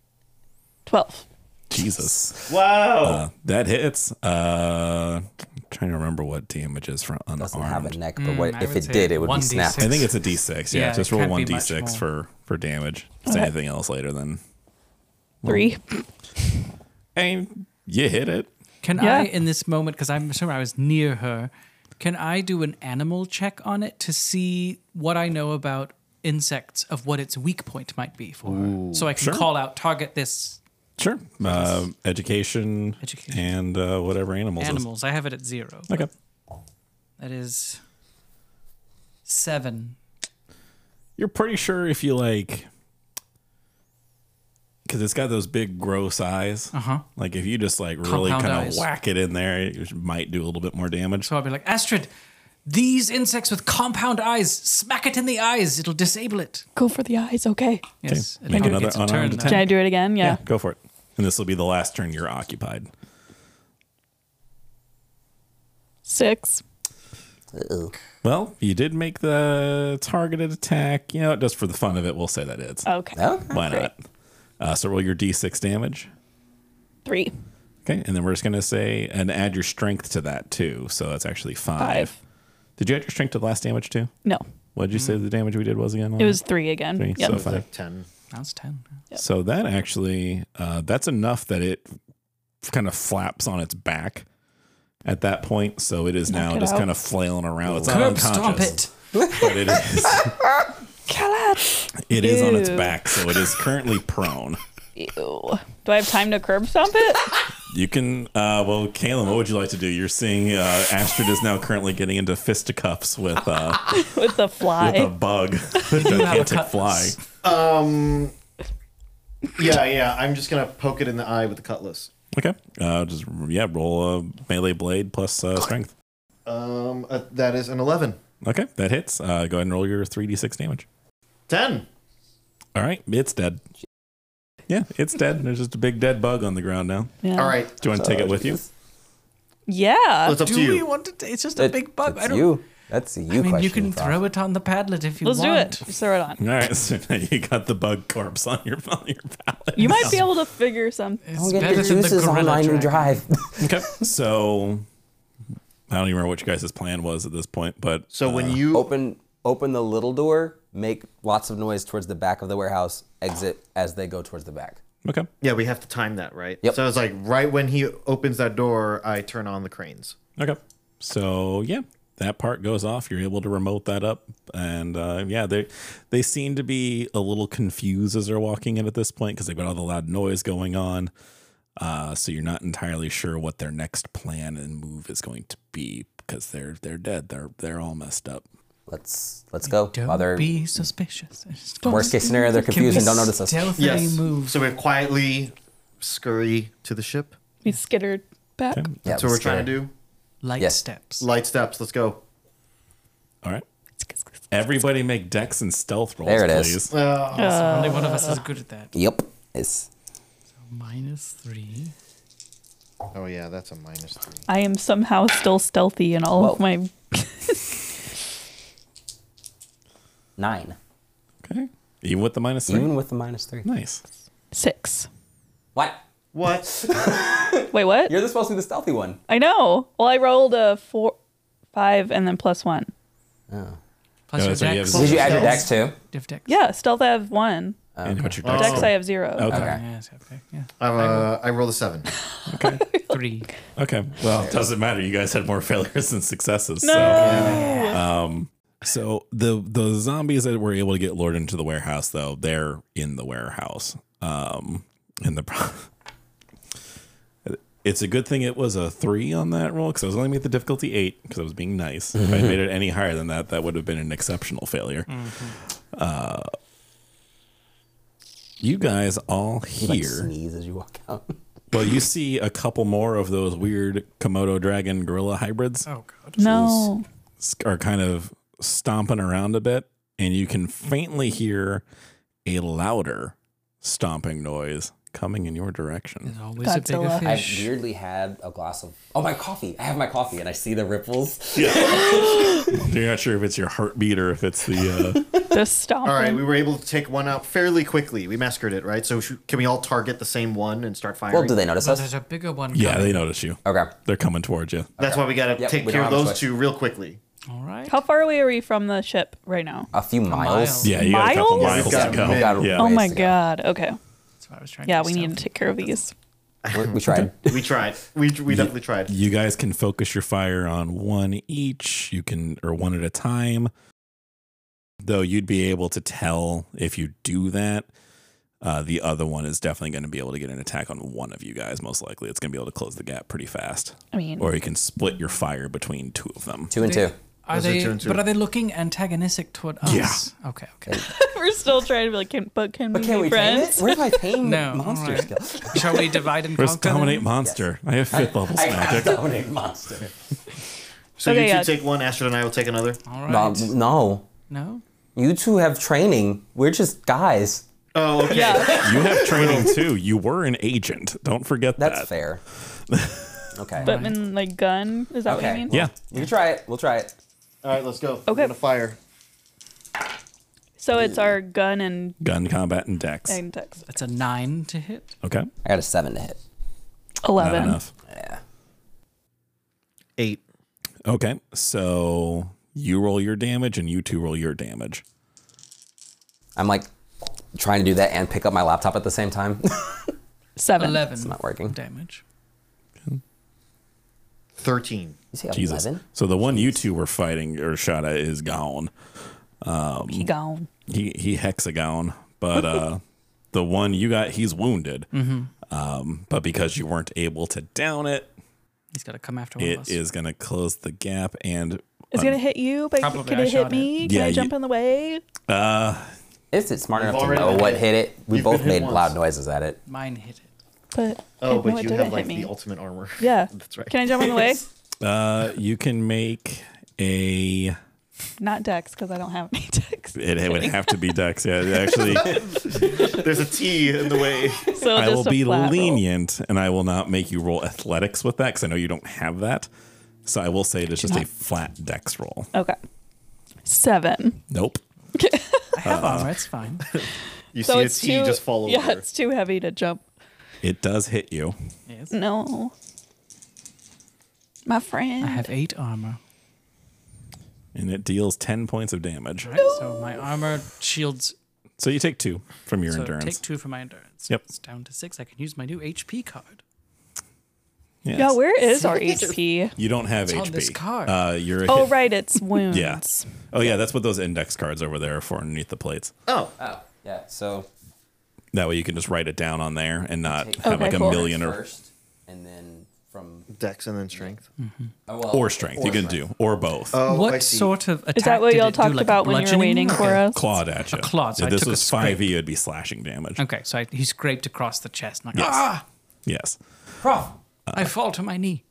Speaker 4: twelve.
Speaker 1: Jesus.
Speaker 5: Wow.
Speaker 1: Uh, that hits. Uh, trying to remember what damage is for unarmed.
Speaker 3: Doesn't have a neck, but what,
Speaker 2: Mm, I
Speaker 3: if
Speaker 2: would
Speaker 3: it
Speaker 2: say
Speaker 3: did, it would be
Speaker 2: one d six.
Speaker 3: snapped.
Speaker 1: I think it's a D six. Yeah,
Speaker 2: Yeah,
Speaker 1: just
Speaker 2: it
Speaker 1: roll
Speaker 2: can't
Speaker 1: one
Speaker 2: be much
Speaker 1: D six
Speaker 2: more.
Speaker 1: for for damage. Say
Speaker 4: Okay.
Speaker 1: anything else later, then.
Speaker 4: Three.
Speaker 1: And you hit it.
Speaker 2: Can
Speaker 4: Yeah.
Speaker 2: I, in this moment, because I'm sure I was near her, can I do an animal check on it to see what I know about insects of what its weak point might be for her? So I can
Speaker 1: Sure.
Speaker 2: call out, target this
Speaker 1: Sure. Uh, education,
Speaker 2: Education.
Speaker 1: and uh, whatever animals. is.
Speaker 2: animals. I have it at zero.
Speaker 1: Okay.
Speaker 2: That is seven.
Speaker 1: You're pretty sure if you like, because it's got those big gross eyes.
Speaker 2: Uh huh.
Speaker 1: Like if you just like really
Speaker 2: Compound
Speaker 1: kind of
Speaker 2: eyes.
Speaker 1: whack it in there, it might do a little bit more damage.
Speaker 2: So I'll be like, Astrid, these insects with compound eyes, smack it in the eyes. It'll disable it.
Speaker 4: Go for the eyes. Okay.
Speaker 2: Yes.
Speaker 1: Make
Speaker 2: It
Speaker 1: another
Speaker 2: gets a
Speaker 1: unarmed
Speaker 2: turn
Speaker 1: attack.
Speaker 2: now.
Speaker 4: Can I do it again? Yeah.
Speaker 1: Go for it. And this will be the last turn you're occupied.
Speaker 4: Six.
Speaker 3: Uh-oh.
Speaker 1: Well, you did make the targeted attack. You know, just for the fun of it, we'll say that it's.
Speaker 4: Okay.
Speaker 3: Okay.
Speaker 1: Why
Speaker 4: great.
Speaker 1: not? Uh, so roll your D six damage.
Speaker 4: Three.
Speaker 1: Okay, and then we're just gonna say and add your strength to that too. So that's actually five.
Speaker 4: Five.
Speaker 1: Did you add your strength to the last damage too?
Speaker 4: No.
Speaker 1: What did you say the damage we did was again? on
Speaker 4: It was three again.
Speaker 1: Three,
Speaker 4: Yep.
Speaker 1: so
Speaker 5: It's
Speaker 1: five.
Speaker 5: like ten.
Speaker 2: That's ten.
Speaker 1: So that actually, uh, that's enough that it kind of flaps on its back at that point. So it is now
Speaker 4: it
Speaker 1: just
Speaker 4: out.
Speaker 1: kind of flailing around. It's not
Speaker 2: Curb stomp
Speaker 1: unconscious,
Speaker 2: it.
Speaker 1: but it is.
Speaker 4: Kill it.
Speaker 1: It is on its
Speaker 4: Ew.
Speaker 1: back, so it is currently prone.
Speaker 4: Ew. Do I have time to curb stomp it?
Speaker 1: You can, uh, well, Caleb, what would you like to do? You're seeing uh, Astrid is now currently getting into fisticuffs with uh,
Speaker 4: With the fly.
Speaker 1: with a bug, a
Speaker 2: have a
Speaker 1: gigantic fly.
Speaker 2: cutlass.
Speaker 5: Um. Yeah, yeah. I'm just gonna poke it in the eye with the cutlass.
Speaker 1: Okay, uh, just yeah, roll a melee blade plus uh, strength.
Speaker 5: Um. Uh, that is an eleven.
Speaker 1: Okay, that hits. Uh, go ahead and roll your three d six damage.
Speaker 5: Ten.
Speaker 1: All right, it's dead. Yeah, it's dead. There's just a big dead bug on the ground now.
Speaker 4: Yeah.
Speaker 5: All right.
Speaker 1: Do you want to take it with you?
Speaker 4: Yeah.
Speaker 5: That's up
Speaker 2: Do
Speaker 5: to
Speaker 2: we
Speaker 5: you.
Speaker 2: want to? It's just a
Speaker 3: It-
Speaker 2: big bug.
Speaker 3: It's
Speaker 2: I don't.
Speaker 3: you. That's a you
Speaker 2: I mean,
Speaker 3: question.
Speaker 2: you can
Speaker 3: Froth.
Speaker 2: throw it on the Padlet if you
Speaker 4: Let's
Speaker 2: want.
Speaker 4: do it. Just throw it on.
Speaker 1: All right, so now you got the bug corpse on your on your pallet.
Speaker 4: You might be able to figure something.
Speaker 2: It's
Speaker 3: I'll get
Speaker 2: better
Speaker 3: the
Speaker 2: than the
Speaker 3: juices on
Speaker 2: gorilla
Speaker 3: my new
Speaker 2: dragon.
Speaker 3: drive.
Speaker 1: Okay, so I don't even remember what you guys' plan was at this point, but
Speaker 5: So
Speaker 1: uh,
Speaker 5: when you
Speaker 3: open open the little door, make lots of noise towards the back of the warehouse, exit as they go towards the back.
Speaker 1: okay,
Speaker 5: yeah, we have to time that, right?
Speaker 3: Yep.
Speaker 5: So it's like right when he opens that door, I turn on the cranes.
Speaker 1: okay, so yeah, that part goes off. You're able to remote that up, and uh, yeah, they they seem to be a little confused as they're walking in at this point because they've got all the loud noise going on. Uh, so you're not entirely sure what their next plan and move is going to be because they're they're dead. They're they're all messed up.
Speaker 3: Let's let's go.
Speaker 2: Don't
Speaker 3: While they're
Speaker 2: be suspicious.
Speaker 3: worst case scenario, they're
Speaker 2: Can
Speaker 3: confused
Speaker 2: we
Speaker 3: and don't notice us.
Speaker 2: stealthily move?
Speaker 5: So we quietly scurry to the ship.
Speaker 4: We skittered back.
Speaker 1: Okay.
Speaker 3: Yeah,
Speaker 5: That's what we're
Speaker 3: let's
Speaker 5: trying
Speaker 3: go.
Speaker 5: to do.
Speaker 2: Light
Speaker 3: Yes.
Speaker 2: steps.
Speaker 5: Light steps. Let's go.
Speaker 1: All right, everybody make dex and stealth rolls,
Speaker 3: There it is.
Speaker 1: please.
Speaker 5: Uh,
Speaker 2: Only one of us is good at that.
Speaker 3: Yep. It's
Speaker 2: Minus three.
Speaker 5: oh yeah, that's a minus three.
Speaker 4: I am somehow still stealthy in all of
Speaker 3: Whoa.
Speaker 4: my.
Speaker 3: nine.
Speaker 1: Okay, even with the minus three.
Speaker 3: Even with the minus three.
Speaker 1: Nice.
Speaker 4: Six.
Speaker 3: What?
Speaker 5: What?
Speaker 4: Wait, what?
Speaker 3: You're supposed to be the stealthy one.
Speaker 4: I know. Well, I rolled a four, five, and then plus one.
Speaker 1: Oh,
Speaker 2: Plus your
Speaker 1: so you
Speaker 2: dex.
Speaker 1: have
Speaker 3: Did
Speaker 1: zero.
Speaker 3: you add your dex too?
Speaker 2: You have dex.
Speaker 4: Yeah, stealth I have one.
Speaker 1: And what's your
Speaker 5: Oh.
Speaker 1: dex?
Speaker 4: Dex I have zero.
Speaker 1: Okay.
Speaker 2: Oh,
Speaker 3: Okay.
Speaker 2: yes, okay, yeah.
Speaker 5: I, uh, I rolled a seven.
Speaker 2: Three.
Speaker 1: Okay. Well, it doesn't matter. You guys had more failures than successes.
Speaker 4: No.
Speaker 1: So, um, so the the zombies that were able to get lured into the warehouse, though, they're in the warehouse. Um, and the pro- it's a good thing it was a three on that roll because I was only made the difficulty eight because I was being nice. If I had made it any higher than that, that would have been an exceptional failure. Uh, you guys all
Speaker 3: You like
Speaker 1: hear.
Speaker 3: sneeze as you walk out.
Speaker 1: Well, you see a couple more of those weird Komodo dragon gorilla hybrids
Speaker 2: Oh god.
Speaker 4: No.
Speaker 1: are kind of stomping around a bit, and you can faintly hear a louder stomping noise coming in your direction.
Speaker 2: There's always a bigger
Speaker 4: Godzilla.
Speaker 3: I
Speaker 2: fish.
Speaker 3: weirdly had a glass of oh my coffee. I have my coffee and I see the ripples.
Speaker 1: You're not sure if it's your heartbeat or if it's the. Uh,
Speaker 4: Just stomp
Speaker 5: All right,
Speaker 4: him.
Speaker 5: we were able to take one out fairly quickly. We massacred it, right? So sh- can we all target the same one and start firing?
Speaker 3: Well, do they notice
Speaker 2: Well,
Speaker 3: us?
Speaker 2: there's a bigger one
Speaker 1: yeah,
Speaker 2: coming.
Speaker 1: they notice you.
Speaker 3: Okay.
Speaker 1: They're coming towards you.
Speaker 5: That's why we got to
Speaker 3: Yep,
Speaker 5: take
Speaker 3: we
Speaker 5: care
Speaker 3: don't
Speaker 5: of
Speaker 3: have a
Speaker 5: those
Speaker 3: choice.
Speaker 5: two real quickly.
Speaker 2: All right.
Speaker 4: How far away are we from the ship right now?
Speaker 3: A few
Speaker 2: mile.
Speaker 3: miles.
Speaker 1: Yeah, you got a couple
Speaker 4: Miles?
Speaker 1: miles
Speaker 5: We've got-
Speaker 1: to go.
Speaker 5: we've
Speaker 3: got-
Speaker 1: yeah.
Speaker 4: Oh
Speaker 3: Ways
Speaker 4: my
Speaker 3: to go.
Speaker 4: god. Okay.
Speaker 2: That's what I was trying
Speaker 4: Yeah,
Speaker 2: to
Speaker 4: we
Speaker 2: be
Speaker 4: need to
Speaker 2: stealthy.
Speaker 4: take care of these.
Speaker 3: We, we tried.
Speaker 5: We tried. We, we definitely tried.
Speaker 1: You guys can focus your fire on one each. You can, or one at a time. Though you'd be able to tell if you do that, uh, the other one is definitely going to be able to get an attack on one of you guys. Most likely, it's going to be able to close the gap pretty fast.
Speaker 4: I mean,
Speaker 1: Or you can split your fire between two of them.
Speaker 3: Two and two.
Speaker 2: Are
Speaker 5: Those are
Speaker 2: they?
Speaker 5: two and two.
Speaker 2: But are they looking antagonistic toward us?
Speaker 1: Yeah.
Speaker 2: Okay. Okay.
Speaker 4: we're still trying to be like, can, but can
Speaker 3: But
Speaker 4: we
Speaker 3: can
Speaker 4: be
Speaker 3: we tame
Speaker 4: friends?
Speaker 3: it? Where's my tame
Speaker 2: No,
Speaker 3: monster
Speaker 2: alright.
Speaker 3: skill?
Speaker 2: Shall we divide and
Speaker 1: First,
Speaker 2: conquer? then?
Speaker 1: dominate monster. I have fifth level
Speaker 3: I have
Speaker 1: magic.
Speaker 3: dominate monster.
Speaker 5: So
Speaker 4: Okay,
Speaker 5: you two
Speaker 4: yeah.
Speaker 5: take one, Astrid and I will take another.
Speaker 2: All
Speaker 3: No,
Speaker 2: right.
Speaker 3: no.
Speaker 2: No.
Speaker 3: You two have training. We're just guys.
Speaker 5: Oh, okay.
Speaker 4: Yeah,
Speaker 1: You have training too. You were an agent. Don't forget
Speaker 3: That's
Speaker 1: that.
Speaker 3: fair. Okay.
Speaker 4: but in like gun, is that what you
Speaker 3: okay.
Speaker 4: mean?
Speaker 1: Yeah.
Speaker 3: We can try it. We'll try it.
Speaker 5: All right, let's go.
Speaker 4: Okay.
Speaker 5: We're gonna fire.
Speaker 4: So it's our gun and
Speaker 1: Gun combat and dex.
Speaker 4: and text.
Speaker 2: That's a nine to hit.
Speaker 1: Okay.
Speaker 3: I got a seven to hit.
Speaker 1: Not
Speaker 4: Eleven.
Speaker 1: enough.
Speaker 3: Yeah.
Speaker 5: Eight.
Speaker 1: Okay. So you roll your damage and you two roll your damage.
Speaker 3: I'm like trying to do that and pick up my laptop at the same time.
Speaker 4: Seven.
Speaker 2: Eleven.
Speaker 3: It's not working.
Speaker 2: damage.
Speaker 5: Thirteen.
Speaker 3: You say
Speaker 1: Jesus.
Speaker 3: eleven?
Speaker 1: So the one you two were fighting or shot at is gone.
Speaker 4: He gone.
Speaker 1: He he hexagon, but uh, the one you got, he's wounded.
Speaker 2: Mm-hmm.
Speaker 1: Um, but because you weren't able to down it,
Speaker 2: He's got to come after one of
Speaker 1: it
Speaker 2: us.
Speaker 1: is going to close the gap. And
Speaker 4: Is it gonna hit you? But
Speaker 2: Probably
Speaker 4: can
Speaker 2: I
Speaker 4: it
Speaker 2: shot
Speaker 4: hit me? Can
Speaker 1: Yeah,
Speaker 4: I
Speaker 1: you-
Speaker 4: jump in the way?
Speaker 1: uh,
Speaker 3: Is it smart
Speaker 5: You've
Speaker 3: enough to
Speaker 5: already
Speaker 3: know
Speaker 5: been
Speaker 3: what
Speaker 5: hit.
Speaker 3: hit it? We
Speaker 5: You've
Speaker 3: both
Speaker 5: been hit
Speaker 3: made
Speaker 5: once.
Speaker 3: loud noises at it.
Speaker 2: Mine hit it.
Speaker 4: But
Speaker 5: Oh,
Speaker 4: it,
Speaker 5: but
Speaker 4: no, it
Speaker 5: you
Speaker 4: didn't
Speaker 5: have like
Speaker 4: hit me.
Speaker 5: the ultimate armor.
Speaker 4: Yeah.
Speaker 5: That's right.
Speaker 4: Can I jump in the way?
Speaker 1: uh, you can make a.
Speaker 4: Not Dex, because I don't have any Dex.
Speaker 1: It, it would have to be dex. Yeah, actually,
Speaker 5: There's a T in the way.
Speaker 4: So
Speaker 1: I
Speaker 4: just
Speaker 1: will
Speaker 4: a
Speaker 1: be
Speaker 4: flat roll.
Speaker 1: lenient, and I will not make you roll athletics with that because I know you don't have that. So I will say it is just a flat dex roll.
Speaker 4: Okay. Seven.
Speaker 1: Nope.
Speaker 2: I have armor. It's fine.
Speaker 5: You
Speaker 4: So
Speaker 5: see a
Speaker 4: it's
Speaker 5: T
Speaker 4: too,
Speaker 5: just fall over.
Speaker 4: Yeah, it's too heavy to jump.
Speaker 1: It does hit you.
Speaker 2: Yes.
Speaker 4: No. My friend.
Speaker 2: I have eight armor.
Speaker 1: And it deals ten points of damage.
Speaker 2: Right, so my armor shields.
Speaker 1: So you take two from your
Speaker 2: So
Speaker 1: endurance.
Speaker 2: take two for my endurance.
Speaker 1: Yep.
Speaker 2: It's down to six. I can use my new H P card.
Speaker 1: Yes.
Speaker 4: Yeah, where is our H P?
Speaker 1: You don't have
Speaker 2: It's
Speaker 1: H P.
Speaker 2: on this card.
Speaker 1: Uh, you're a
Speaker 4: Oh,
Speaker 1: hit-
Speaker 4: right, it's wounds.
Speaker 1: Yeah. Oh, yeah, that's what those index cards over there are for underneath the plates.
Speaker 5: Oh,
Speaker 3: Oh, yeah. So
Speaker 1: That way you can just write it down on there and not
Speaker 3: Take-
Speaker 1: have
Speaker 4: Okay,
Speaker 1: like a
Speaker 4: cool.
Speaker 1: million or,
Speaker 3: first, and then from
Speaker 5: Dex and then strength.
Speaker 3: oh, well,
Speaker 1: or strength. you can do, or both.
Speaker 5: Oh, I
Speaker 2: what
Speaker 5: see.
Speaker 2: sort of attack
Speaker 4: Is that what
Speaker 2: did
Speaker 4: y'all
Speaker 2: it do,
Speaker 4: talked
Speaker 2: like
Speaker 4: about when you were
Speaker 2: bludgeoning?
Speaker 4: waiting for
Speaker 2: Okay.
Speaker 4: us?
Speaker 1: Clawed at you.
Speaker 2: A claw, so
Speaker 1: if
Speaker 2: I
Speaker 1: this
Speaker 2: took a
Speaker 1: was five
Speaker 2: scrape.
Speaker 1: E, it'd be slashing damage.
Speaker 2: Okay, so I, he scraped across the chest. And I,
Speaker 1: Yes.
Speaker 2: Ah!
Speaker 1: Yes.
Speaker 3: Prof.
Speaker 2: I fall to my knee.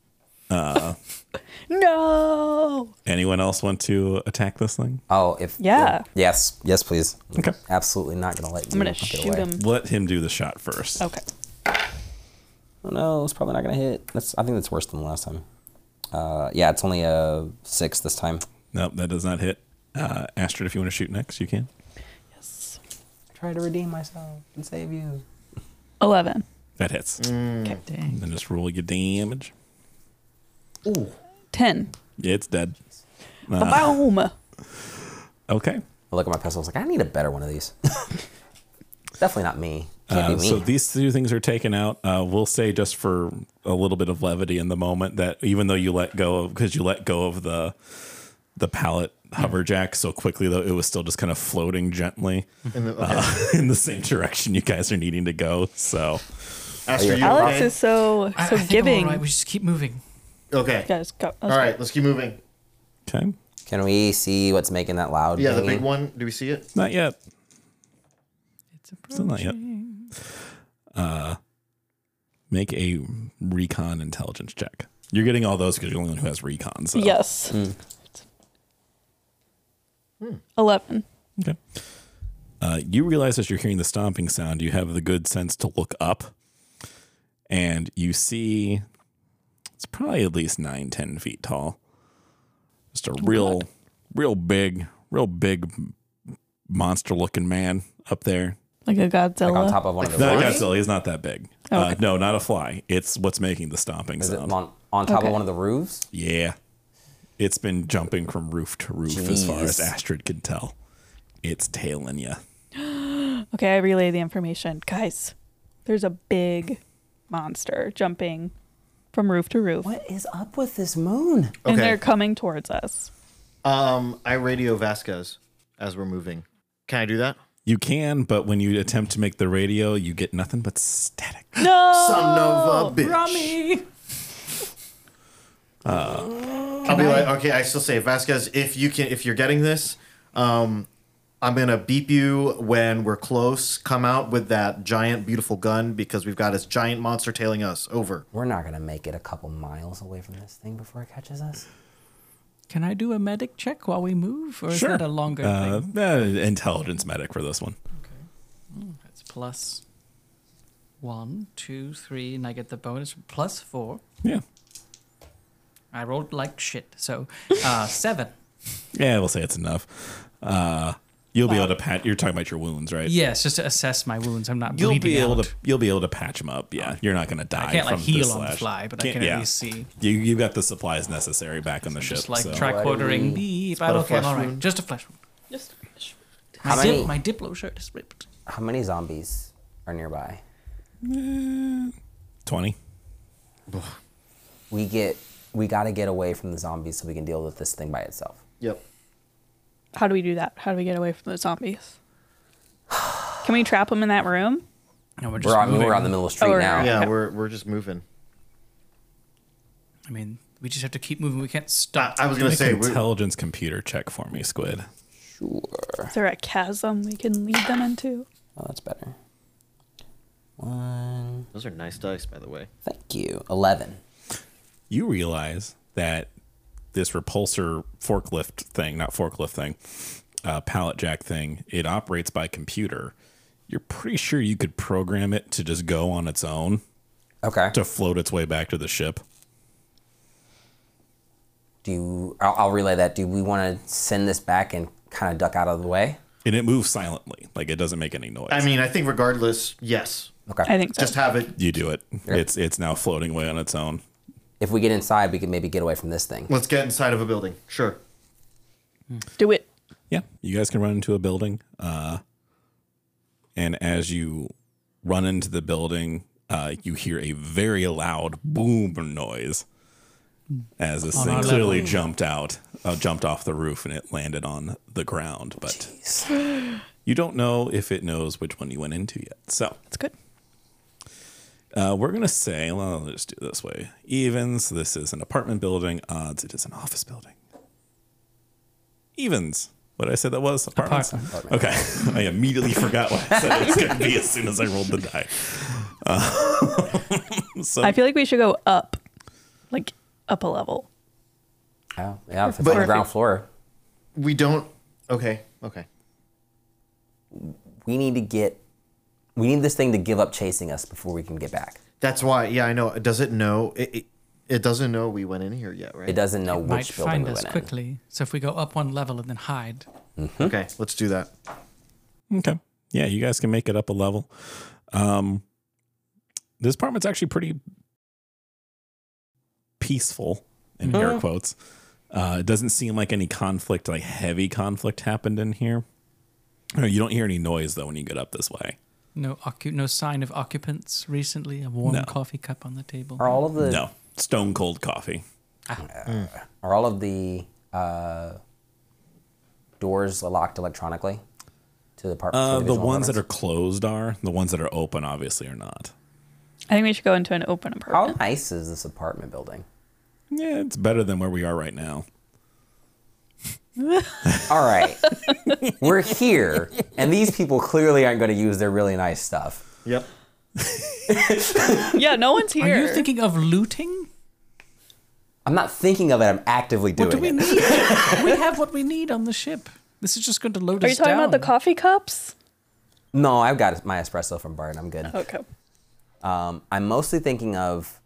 Speaker 4: No.
Speaker 1: Anyone else want to attack this thing?
Speaker 3: Oh, if
Speaker 4: Yeah.
Speaker 3: yes, yes, please.
Speaker 1: Okay.
Speaker 3: Absolutely not gonna let you.
Speaker 4: I'm gonna
Speaker 3: get
Speaker 4: shoot
Speaker 3: away.
Speaker 4: him.
Speaker 1: Let him do the shot first.
Speaker 4: Okay.
Speaker 3: Oh no, it's probably not gonna hit. That's I think that's worse than the last time. Uh, yeah, it's only a six this time.
Speaker 1: Nope, that does not hit. Uh, Astrid, if you want to shoot next, you can.
Speaker 4: Yes.
Speaker 3: Try to redeem myself and save you.
Speaker 4: Eleven.
Speaker 1: That hits.
Speaker 4: Okay.
Speaker 2: Dang.
Speaker 1: Then just roll your damage.
Speaker 3: Ooh.
Speaker 4: Ten.
Speaker 1: Yeah, it's dead. Uh,
Speaker 4: Boom.
Speaker 1: okay.
Speaker 3: I look at my pistol. I was like, I need a better one of these. Definitely not me. Can't
Speaker 1: Uh,
Speaker 3: be me.
Speaker 1: so these two things are taken out. Uh, we'll say just for a little bit of levity in the moment that even though you let go of because you let go of the the pallet hover jack so quickly, though it was still just kind of floating gently
Speaker 5: In the, okay.
Speaker 1: uh, in the same direction you guys are needing to go. So
Speaker 5: Astrid, you
Speaker 4: Alex
Speaker 5: okay?
Speaker 4: is so
Speaker 2: I,
Speaker 4: so
Speaker 2: I think
Speaker 4: giving.
Speaker 2: I'm all right. We just keep moving.
Speaker 5: Okay.
Speaker 4: Guys, go.
Speaker 5: All right, let's keep moving.
Speaker 1: okay,
Speaker 3: Can we see what's making that loud?
Speaker 5: Yeah, the
Speaker 3: thingy?
Speaker 5: big one. Do we see it?
Speaker 1: not yet.
Speaker 2: It's
Speaker 1: Still not yet. Uh, make a recon intelligence check. You're getting all those because you're the only one who has recon. So.
Speaker 4: Yes.
Speaker 3: Mm.
Speaker 4: Eleven.
Speaker 1: Okay. Uh, you realize as you're hearing the stomping sound, you have the good sense to look up, and you see it's probably at least nine, ten feet tall. Just a real, real big, real big monster-looking man up there.
Speaker 4: Like a Godzilla.
Speaker 3: Like on top of one of the
Speaker 1: No,
Speaker 3: flies?
Speaker 1: Godzilla, he's not that big. Uh,
Speaker 4: Okay.
Speaker 1: no, not a fly. It's what's making the stomping
Speaker 3: Is it
Speaker 1: sound.
Speaker 3: on, on top
Speaker 4: Okay.
Speaker 3: of one of the roofs?
Speaker 1: Yeah. It's been jumping from roof to roof as far as
Speaker 3: Jeez.
Speaker 1: Astrid can tell. It's tailing you.
Speaker 4: Okay, I relay the information. Guys, there's a big monster jumping from roof to roof.
Speaker 3: What is up with this moon?
Speaker 4: And
Speaker 5: Okay.
Speaker 4: they're coming towards us.
Speaker 5: Um, I radio Vasquez as we're moving. Can I do that?
Speaker 1: You can, but when you attempt to make the radio, you get nothing but static.
Speaker 4: No!
Speaker 5: Son of a bitch.
Speaker 2: Rummy!
Speaker 5: I'll be like, okay, I still say, Vasquez, if you can, if you're getting this, um, I'm gonna beep you when we're close. Come out with that giant, beautiful gun because we've got this giant monster tailing us. Over.
Speaker 3: We're not going to make it a couple miles away from this thing before it catches us.
Speaker 2: Can I do a medic check while we move, or is
Speaker 1: Sure.
Speaker 2: that a longer
Speaker 1: Uh,
Speaker 2: thing?
Speaker 1: uh, intelligence medic for this one.
Speaker 2: That's plus one, two, three, and I get the bonus plus four.
Speaker 1: Yeah.
Speaker 2: I rolled like shit, so uh, seven.
Speaker 1: Yeah, we'll say it's enough. Uh, you'll be able to patch. You're talking about your wounds, right?
Speaker 2: Yes, just to assess my wounds. I'm not
Speaker 1: You'll
Speaker 2: bleeding
Speaker 1: be able
Speaker 2: out.
Speaker 1: to. You'll be able to patch them up. Yeah, you're not going to die.
Speaker 2: I can't like
Speaker 1: from
Speaker 2: heal
Speaker 1: this
Speaker 2: on the
Speaker 1: slash.
Speaker 2: fly, but I
Speaker 1: Can't-
Speaker 2: can at
Speaker 1: yeah.
Speaker 2: least see.
Speaker 1: You you've got the supplies necessary back on the ship.
Speaker 2: Just like
Speaker 1: so.
Speaker 2: tricordering
Speaker 3: Bloody-
Speaker 2: beep.
Speaker 5: but a
Speaker 2: Okay,
Speaker 5: flesh
Speaker 2: all right.
Speaker 5: wound.
Speaker 2: Just a flesh wound.
Speaker 4: Just
Speaker 2: My,
Speaker 3: How
Speaker 2: dip,
Speaker 3: many-
Speaker 2: my Diplo shirt is ripped.
Speaker 3: How many zombies are nearby?
Speaker 1: twenty.
Speaker 3: We get we got to get away from the zombies so we can deal with this thing by itself.
Speaker 5: Yep.
Speaker 4: How do we do that? How do we get away from the zombies? Can we trap them in that room?
Speaker 2: No, we're just
Speaker 3: We're on,
Speaker 2: moving.
Speaker 3: we're on the middle of the street
Speaker 4: Oh, we're-
Speaker 3: now.
Speaker 5: Yeah,
Speaker 4: Okay.
Speaker 5: we're we're just moving.
Speaker 2: I mean, we just have to keep moving. We can't stop.
Speaker 5: I, I was gonna
Speaker 1: Make
Speaker 5: say,
Speaker 1: an
Speaker 5: we're,
Speaker 1: intelligence computer check for me, Squid.
Speaker 3: Sure.
Speaker 4: Is there a chasm we can lead them into?
Speaker 3: Oh, that's better. One.
Speaker 5: those are nice dice, by the way.
Speaker 3: Thank you. Eleven.
Speaker 1: You realize that this repulsor forklift thing, not forklift thing, uh, pallet jack thing, it operates by computer. You're pretty sure you could program it to just go on its own
Speaker 3: Okay.
Speaker 1: to float its way back to the ship.
Speaker 3: Do you, I'll, I'll relay that. Do we want to send this back and kind of duck out of the way?
Speaker 1: And it moves silently, like it doesn't make any noise.
Speaker 5: I mean, I think regardless, yes.
Speaker 3: Okay.
Speaker 4: I think so.
Speaker 5: Just have it.
Speaker 1: you do it. It's it's now floating away on its own.
Speaker 3: If we get inside, we can maybe get away from this thing.
Speaker 5: Let's get inside of a building. Sure.
Speaker 4: do it.
Speaker 1: Yeah, you guys can run into a building, uh, and as you run into the building, uh, you hear a very loud boom noise as this
Speaker 2: On
Speaker 1: thing
Speaker 2: our
Speaker 1: clearly
Speaker 2: level.
Speaker 1: jumped out, uh, jumped off the roof, and it landed on the ground. But you don't know if it knows which one you went into yet. So
Speaker 4: That's good.
Speaker 1: uh, we're gonna say, well, let's do it this way: evens. This is an apartment building. Odds. It is an office building. Evens. What did I say that was? Apartments?
Speaker 2: Apartment.
Speaker 1: Okay. I immediately forgot what I said it was going to be as soon as I rolled the die. Uh, so,
Speaker 4: I feel like we should go up, like up a level.
Speaker 3: Oh, yeah, if it's
Speaker 5: But-
Speaker 3: on the ground floor.
Speaker 5: We don't. Okay. Okay.
Speaker 3: We need to get. We need this thing to give up chasing us before we can get back.
Speaker 5: That's why. Yeah, I know. Does it know? It, it, it doesn't know we went in here yet, right?
Speaker 3: It doesn't know
Speaker 2: Might
Speaker 3: which building
Speaker 2: find
Speaker 3: we
Speaker 2: us
Speaker 3: went in.
Speaker 2: quickly. So if we go up one level and then hide,
Speaker 5: Okay, let's do that.
Speaker 1: okay. Yeah, you guys can make it up a level. Um, this apartment's actually pretty peaceful, in air quotes. Uh, it doesn't seem like any conflict, like heavy conflict, happened in here. Uh, You don't hear any noise, though, when you get up this way.
Speaker 2: no occu- no sign of occupants recently. A warm
Speaker 1: No.
Speaker 2: coffee cup on the table.
Speaker 3: Are all of the
Speaker 1: No. Stone cold coffee.
Speaker 3: are all of the uh, doors locked electronically to the apartment?
Speaker 1: Uh, the ones that are closed are. The ones that are open, obviously, are not.
Speaker 4: I think we should go into an open
Speaker 3: How
Speaker 4: apartment.
Speaker 3: nice is this apartment building?
Speaker 1: Yeah, it's better than where we are right now.
Speaker 3: All right, we're here, and these people clearly aren't going to use their really nice stuff.
Speaker 5: Yep.
Speaker 4: Yeah, no one's
Speaker 2: Are
Speaker 4: here.
Speaker 2: you thinking of looting?
Speaker 3: I'm not thinking of it. I'm actively doing
Speaker 2: What do we
Speaker 3: it.
Speaker 2: need? We have what we need on the ship. This is just going to load
Speaker 4: Are you
Speaker 2: us
Speaker 4: talking
Speaker 2: down.
Speaker 4: about the coffee cups?
Speaker 3: No, I've got my espresso from Bart. I'm good.
Speaker 4: Okay.
Speaker 3: Um, I'm mostly thinking of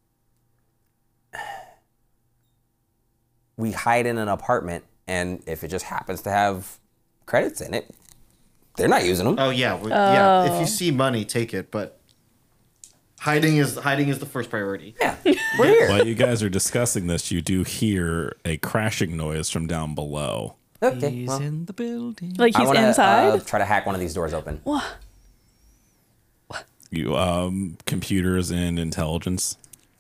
Speaker 3: we hide in an apartment, and if it just happens to have credits in it, they're not using them.
Speaker 5: Oh yeah, we, yeah. If you see money, take it. But hiding is hiding is the first priority.
Speaker 3: Yeah, we're here.
Speaker 1: While you guys are discussing this, you do hear a crashing noise from down below.
Speaker 3: Okay,
Speaker 2: He's
Speaker 3: well,
Speaker 2: in the building.
Speaker 4: Like
Speaker 3: I
Speaker 4: he's
Speaker 3: wanna,
Speaker 4: inside.
Speaker 3: Uh, try to hack one of these doors open.
Speaker 4: What?
Speaker 1: You um computers and intelligence.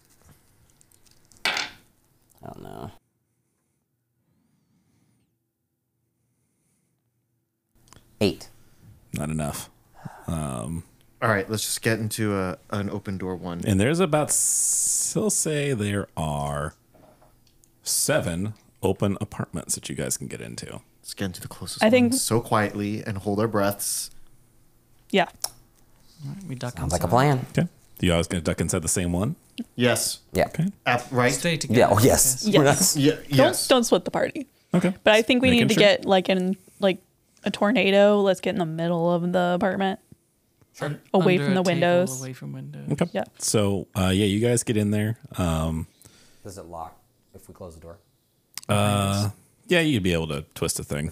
Speaker 3: Oh no. Eight.
Speaker 1: Not enough. Um,
Speaker 5: All right, let's just get into a an open door one.
Speaker 1: and there's about, still say there are seven open apartments that you guys can get into.
Speaker 5: Let's get into the closest.
Speaker 4: I
Speaker 5: one
Speaker 4: think-
Speaker 5: so quietly and hold our breaths.
Speaker 4: Yeah.
Speaker 2: All right, we duck
Speaker 3: Sounds like a
Speaker 2: inside.
Speaker 3: plan.
Speaker 1: Okay. You always gonna duck inside the same one?
Speaker 5: Yes.
Speaker 3: Yeah.
Speaker 1: Okay.
Speaker 5: Ap- right.
Speaker 2: Stay together.
Speaker 3: Yeah. Oh
Speaker 2: I
Speaker 3: yes.
Speaker 2: guess.
Speaker 3: We're
Speaker 4: Yes.
Speaker 3: not-
Speaker 5: Yeah.
Speaker 4: Don't
Speaker 5: Yes.
Speaker 4: don't split the party.
Speaker 1: Okay.
Speaker 4: But I think we
Speaker 1: Making
Speaker 4: need to
Speaker 1: sure.
Speaker 4: get like in like a tornado. Let's get in the middle of the apartment.
Speaker 2: Un-
Speaker 4: Away
Speaker 2: under
Speaker 4: from
Speaker 2: a
Speaker 4: the
Speaker 2: table,
Speaker 4: windows.
Speaker 2: Away from windows.
Speaker 1: Okay.
Speaker 4: Yeah.
Speaker 1: So uh, yeah, you guys get in there. Um,
Speaker 3: Does it lock if we close the door?
Speaker 1: uh, yeah, you'd be able to twist a thing.
Speaker 3: Okay.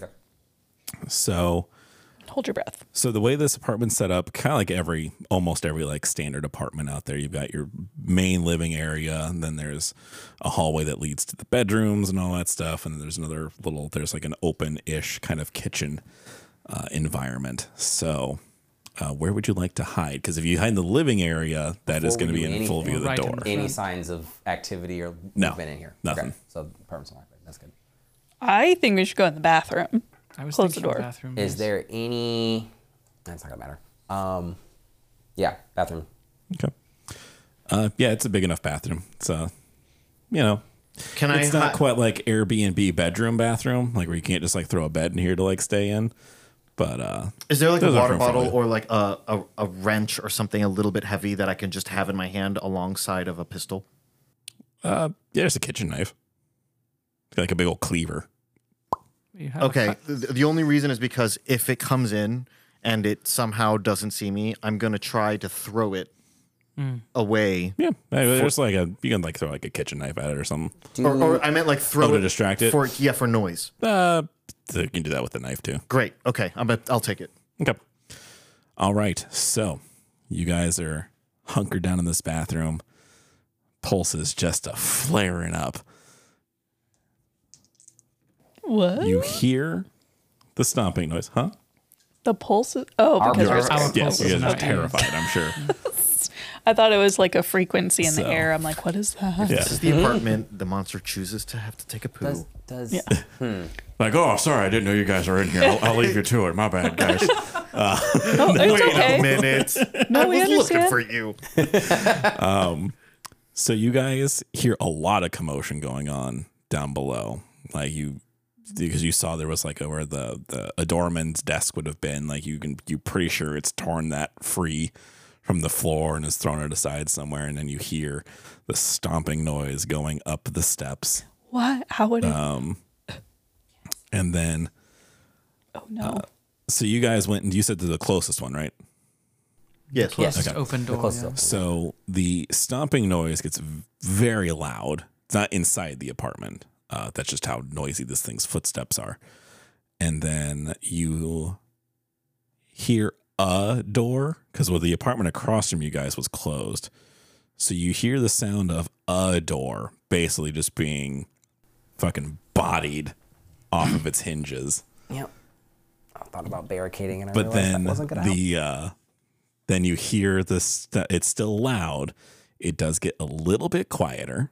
Speaker 1: So
Speaker 4: Hold your breath.
Speaker 1: So the way this apartment's set up, kind of like every, almost every like standard apartment out there, you've got your main living area, and then there's a hallway that leads to the bedrooms and all that stuff, and then there's another little, there's like an open-ish kind of kitchen uh, environment. So uh, where would you like to hide? Because if you hide in the living area, that is
Speaker 3: Before
Speaker 1: going to
Speaker 3: we
Speaker 1: be
Speaker 3: do
Speaker 1: in full view of the
Speaker 2: Right in
Speaker 1: door.
Speaker 2: the
Speaker 3: Any
Speaker 2: Front.
Speaker 3: signs of activity or
Speaker 1: No,
Speaker 3: movement in here?
Speaker 1: nothing.
Speaker 3: Okay. So the apartment's locked. That's good.
Speaker 4: I think we should go in the bathroom.
Speaker 2: I was
Speaker 4: Close the
Speaker 2: thinking
Speaker 4: door.
Speaker 2: Bathroom,
Speaker 3: Is
Speaker 2: yes.
Speaker 3: there any? That's not gonna matter. Um, yeah, bathroom.
Speaker 1: Okay. Uh, yeah, it's a big enough bathroom. It's uh, you know,
Speaker 5: Can I?
Speaker 1: it's not
Speaker 5: hi-
Speaker 1: quite like Airbnb bedroom bathroom, like where you can't just like throw a bed in here to like stay in. But uh,
Speaker 5: Is there like a
Speaker 1: There's a
Speaker 5: water
Speaker 1: room for
Speaker 5: bottle
Speaker 1: you.
Speaker 5: or like a, a a wrench or something a little bit heavy that I can just have in my hand alongside of a pistol?
Speaker 1: uh, yeah, there's a kitchen knife, like a big old cleaver.
Speaker 2: You have
Speaker 5: Okay.
Speaker 2: a cut-
Speaker 5: The, the only reason is because if it comes in and it somehow doesn't see me, I'm gonna try to throw it away.
Speaker 1: Yeah, there's like a you can like throw like a kitchen knife at it or something.
Speaker 3: Do
Speaker 5: Or, or I meant like throw
Speaker 1: Oh, to
Speaker 5: it
Speaker 1: distract it?
Speaker 5: for yeah for noise.
Speaker 1: Uh, so you can do that with the knife too.
Speaker 5: Great. Okay. I'm a, I'll take it.
Speaker 1: Okay. All right. So you guys are hunkered down in this bathroom. Pulse is just a flaring up.
Speaker 4: What?
Speaker 1: You hear the stomping noise, huh?
Speaker 4: The pulse is, oh,
Speaker 3: Our
Speaker 4: because
Speaker 3: pulse.
Speaker 4: there's-
Speaker 2: Our
Speaker 1: Yes,
Speaker 2: pulse
Speaker 1: you
Speaker 2: is
Speaker 1: guys are
Speaker 2: not
Speaker 1: terrified, I'm sure.
Speaker 4: I thought it was like a frequency in
Speaker 1: So-
Speaker 4: the air. I'm like, what is that?
Speaker 1: Yeah.
Speaker 5: This is the apartment. The monster chooses to have to take a poo.
Speaker 3: Does does
Speaker 4: Yeah.
Speaker 1: Like, oh, sorry, I didn't know you guys are in here. I'll, I'll leave you to it. My bad, guys.
Speaker 4: No, it's
Speaker 5: Wait
Speaker 4: okay.
Speaker 5: a minute.
Speaker 4: No,
Speaker 5: I
Speaker 4: we
Speaker 5: was looking
Speaker 4: understand.
Speaker 5: for you.
Speaker 1: So you guys hear a lot of commotion going on down below. Like you, because you saw there was like a, where the the a doorman's desk would have been. Like you can, you're pretty sure it's torn that free from the floor and has thrown it aside somewhere. And then you hear the stomping noise going up the steps.
Speaker 4: What? How would it?
Speaker 1: Um, and then,
Speaker 4: oh no.
Speaker 1: so you guys went and you said to the closest one, right?
Speaker 5: Yes.
Speaker 3: Yes.
Speaker 2: Just
Speaker 1: Okay.
Speaker 2: open
Speaker 3: the
Speaker 2: door.
Speaker 3: closest
Speaker 2: yeah.
Speaker 3: door.
Speaker 1: So the stomping noise gets v- very loud. It's not inside the apartment. Uh, that's just how noisy this thing's footsteps are. And then you hear a door because well, the apartment across from you guys was closed. So you hear the sound of a door basically just being fucking bodied off of its hinges.
Speaker 3: Yep. I thought about barricading and I
Speaker 1: But
Speaker 3: realized
Speaker 1: then
Speaker 3: that wasn't gonna help.
Speaker 1: the uh, then you hear this. It's still loud. It does get a little bit quieter.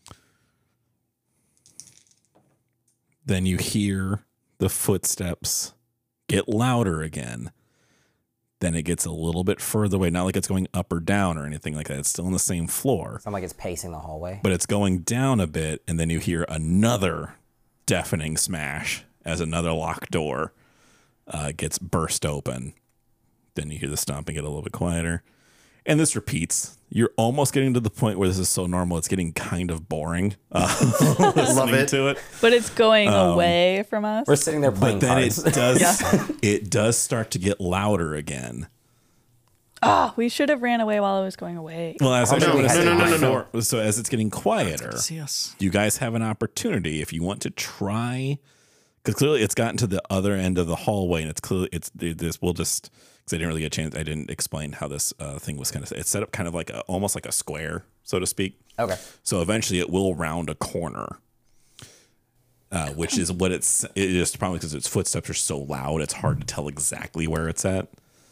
Speaker 1: Then you hear the footsteps get louder again. Then it gets a little bit further away. Not like it's going up or down or anything like that. It's still on the same floor,
Speaker 3: Sound like it's pacing the hallway.
Speaker 1: but it's going down a bit. And then you hear another deafening smash as another locked door uh, gets burst open. Then you hear the stomping get a little bit quieter. and this repeats. You're almost getting to the point where this is so normal, it's getting kind of boring. Uh, listening
Speaker 5: it.
Speaker 1: to it.
Speaker 4: But it's going away from us.
Speaker 3: We're sitting there playing
Speaker 1: But then
Speaker 3: cards.
Speaker 1: it does it does start to get louder again.
Speaker 4: Ah, we should have ran away while it was going away.
Speaker 1: Well, as
Speaker 3: No,
Speaker 1: actually
Speaker 3: no,
Speaker 1: what I
Speaker 3: no,
Speaker 1: said
Speaker 3: no, no,
Speaker 5: no,
Speaker 1: before, so as it's getting quieter,
Speaker 2: See us.
Speaker 1: you guys have an opportunity if you want to try, because clearly it's gotten to the other end of the hallway, and it's clearly it's this. We'll just because I didn't really get a chance. I didn't explain how this uh, thing was kind of. It's set up kind of like a almost like a square, so to speak.
Speaker 3: Okay.
Speaker 1: So eventually it will round a corner, uh, which is what it's. It is probably because its footsteps are so loud, it's hard to tell exactly where it's at.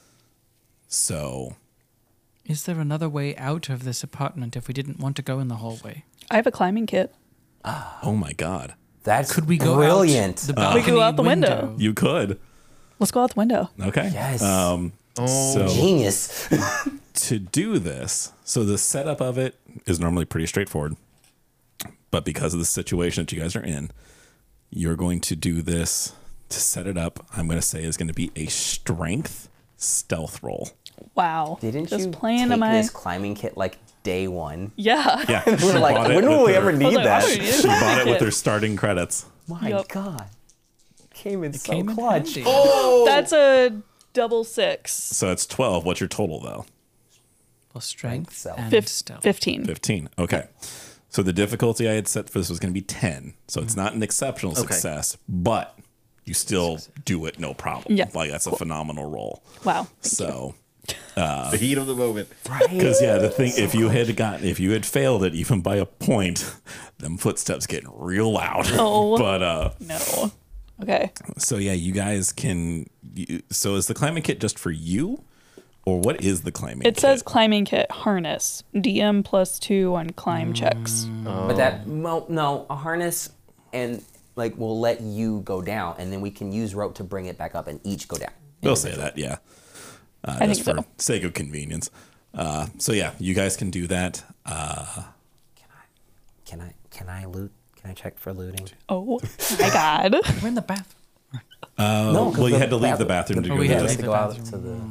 Speaker 1: So.
Speaker 2: Is there another way out of this apartment if we didn't want to go in the hallway?
Speaker 4: I have a climbing kit.
Speaker 1: Oh my God.
Speaker 3: That's
Speaker 2: Could we go
Speaker 3: brilliant.
Speaker 2: out the
Speaker 4: We
Speaker 2: balcony
Speaker 4: go out the window.
Speaker 1: You could.
Speaker 4: Let's go out the window.
Speaker 1: Okay.
Speaker 3: Yes.
Speaker 1: Um, so
Speaker 3: Genius.
Speaker 1: to do this, so the setup of it is normally pretty straightforward. But because of the situation that you guys are in, you're going to do this to set it up. I'm going to say is going to be a strength stealth roll.
Speaker 4: Wow.
Speaker 3: Didn't
Speaker 4: Just
Speaker 3: you
Speaker 4: playing
Speaker 3: take
Speaker 4: to my
Speaker 3: this climbing kit like day one?
Speaker 4: Yeah.
Speaker 1: Yeah.
Speaker 3: We were like, when will we ever need
Speaker 4: like,
Speaker 3: that?
Speaker 4: why would we need
Speaker 1: She bought it
Speaker 4: climbing
Speaker 1: with
Speaker 4: kit?
Speaker 1: her starting credits.
Speaker 3: My
Speaker 4: Yup.
Speaker 3: God. Came in so
Speaker 2: Came in
Speaker 3: clutch.
Speaker 2: handy.
Speaker 4: That's a double six.
Speaker 1: So it's twelve. What's your total though?
Speaker 2: Well, strength
Speaker 3: Strength,
Speaker 2: and
Speaker 4: Fif-
Speaker 2: stealth.
Speaker 4: fifteen.
Speaker 1: fifteen. Okay. So the difficulty I had set for this was going to be ten. So it's not an exceptional
Speaker 5: Okay.
Speaker 1: success, but you still do it no problem.
Speaker 4: Yeah.
Speaker 1: Like that's a phenomenal roll.
Speaker 4: Wow.
Speaker 1: So
Speaker 5: The heat of the moment.
Speaker 1: because yeah, the thing if you had gotten if you had failed it even by a point, them footsteps getting real loud.
Speaker 4: Oh.
Speaker 1: But uh
Speaker 4: No. Okay.
Speaker 1: so yeah, you guys can you, so is the climbing kit just for you? Or what is the climbing
Speaker 4: It
Speaker 1: kit?
Speaker 4: says climbing kit harness. D M plus two on climb checks.
Speaker 3: But that, well, no, a harness and like will let you go down, and then we can use rope to bring it back up and each go down.
Speaker 1: They'll say that, yeah. Uh,
Speaker 4: I
Speaker 1: just
Speaker 4: think
Speaker 1: for
Speaker 4: so.
Speaker 1: sake of convenience. Uh, so yeah, you guys can do that. Uh,
Speaker 3: Can I, can I loot? Can I check for looting?
Speaker 4: Oh my god.
Speaker 2: We're in the bath.
Speaker 3: No, 'cause
Speaker 1: well, you
Speaker 3: the
Speaker 1: had to leave the
Speaker 3: bath-
Speaker 1: bathroom to
Speaker 2: Oh,
Speaker 1: go
Speaker 2: we
Speaker 1: to
Speaker 2: had to
Speaker 1: this.
Speaker 2: leave
Speaker 3: to
Speaker 2: the
Speaker 3: go out
Speaker 2: bathroom.
Speaker 3: to the.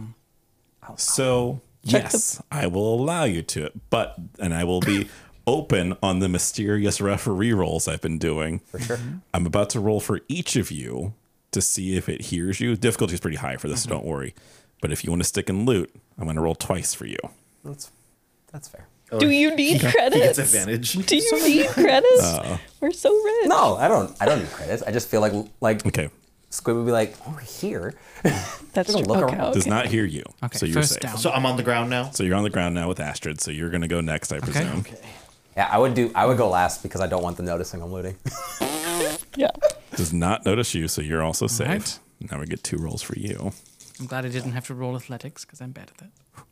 Speaker 1: So
Speaker 4: Check the-
Speaker 1: yes, I will allow you to it, but and I will be open on the mysterious referee rolls I've been doing.
Speaker 3: For sure.
Speaker 1: I'm about to roll for each of you to see if it hears you. Difficulty is pretty high for this, so don't worry. But if you want to stick and loot, I'm going to roll twice for you.
Speaker 3: That's that's fair.
Speaker 4: Do you need
Speaker 5: He gets
Speaker 4: credits?
Speaker 5: advantage.
Speaker 4: Do you need credits? We're so rich.
Speaker 3: No, I don't. I don't need credits. I just feel like like
Speaker 1: Okay,
Speaker 3: Squid would be like, oh, we're here.
Speaker 4: That's
Speaker 3: Just
Speaker 4: true.
Speaker 3: look
Speaker 4: Okay,
Speaker 3: around.
Speaker 4: okay.
Speaker 1: does not hear you.
Speaker 2: Okay,
Speaker 1: so you're
Speaker 2: first
Speaker 1: safe.
Speaker 2: down.
Speaker 5: So I'm on the ground now.
Speaker 1: So you're on the ground now with Astrid. So you're going to go next, I presume.
Speaker 3: Yeah, I would do. I would go last because I don't want them noticing I'm looting.
Speaker 4: Yeah.
Speaker 1: Does not notice you, so you're also safe.
Speaker 2: Right.
Speaker 1: Now we get two rolls for you.
Speaker 2: I'm glad I didn't have to roll athletics because I'm bad at that.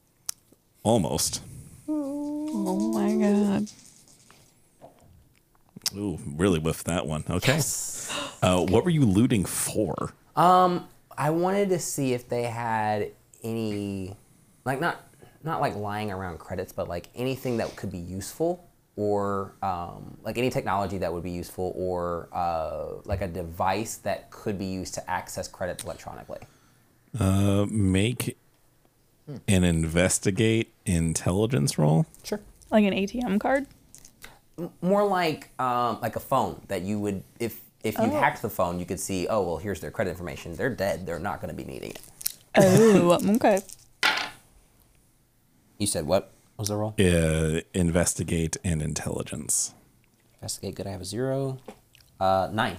Speaker 1: Almost.
Speaker 4: Oh my god.
Speaker 1: Ooh, really whiffed that one. Okay. Uh, what were you looting for?
Speaker 3: Um, I wanted to see if they had any, like not not like lying around credits, but like anything that could be useful, or um, like any technology that would be useful, or uh, like a device that could be used to access credits electronically.
Speaker 1: Uh, make an investigate intelligence roll.
Speaker 3: Sure.
Speaker 4: Like an A T M card?
Speaker 3: More like um, like a phone that you would if if you
Speaker 4: Oh.
Speaker 3: hacked the phone, you could see. Oh well, here's their credit information. They're dead. They're not going to be needing it.
Speaker 4: Oh, okay.
Speaker 3: You said what was the roll?
Speaker 1: Uh, investigate and intelligence.
Speaker 3: Investigate. Good. I have a zero. Uh, nine.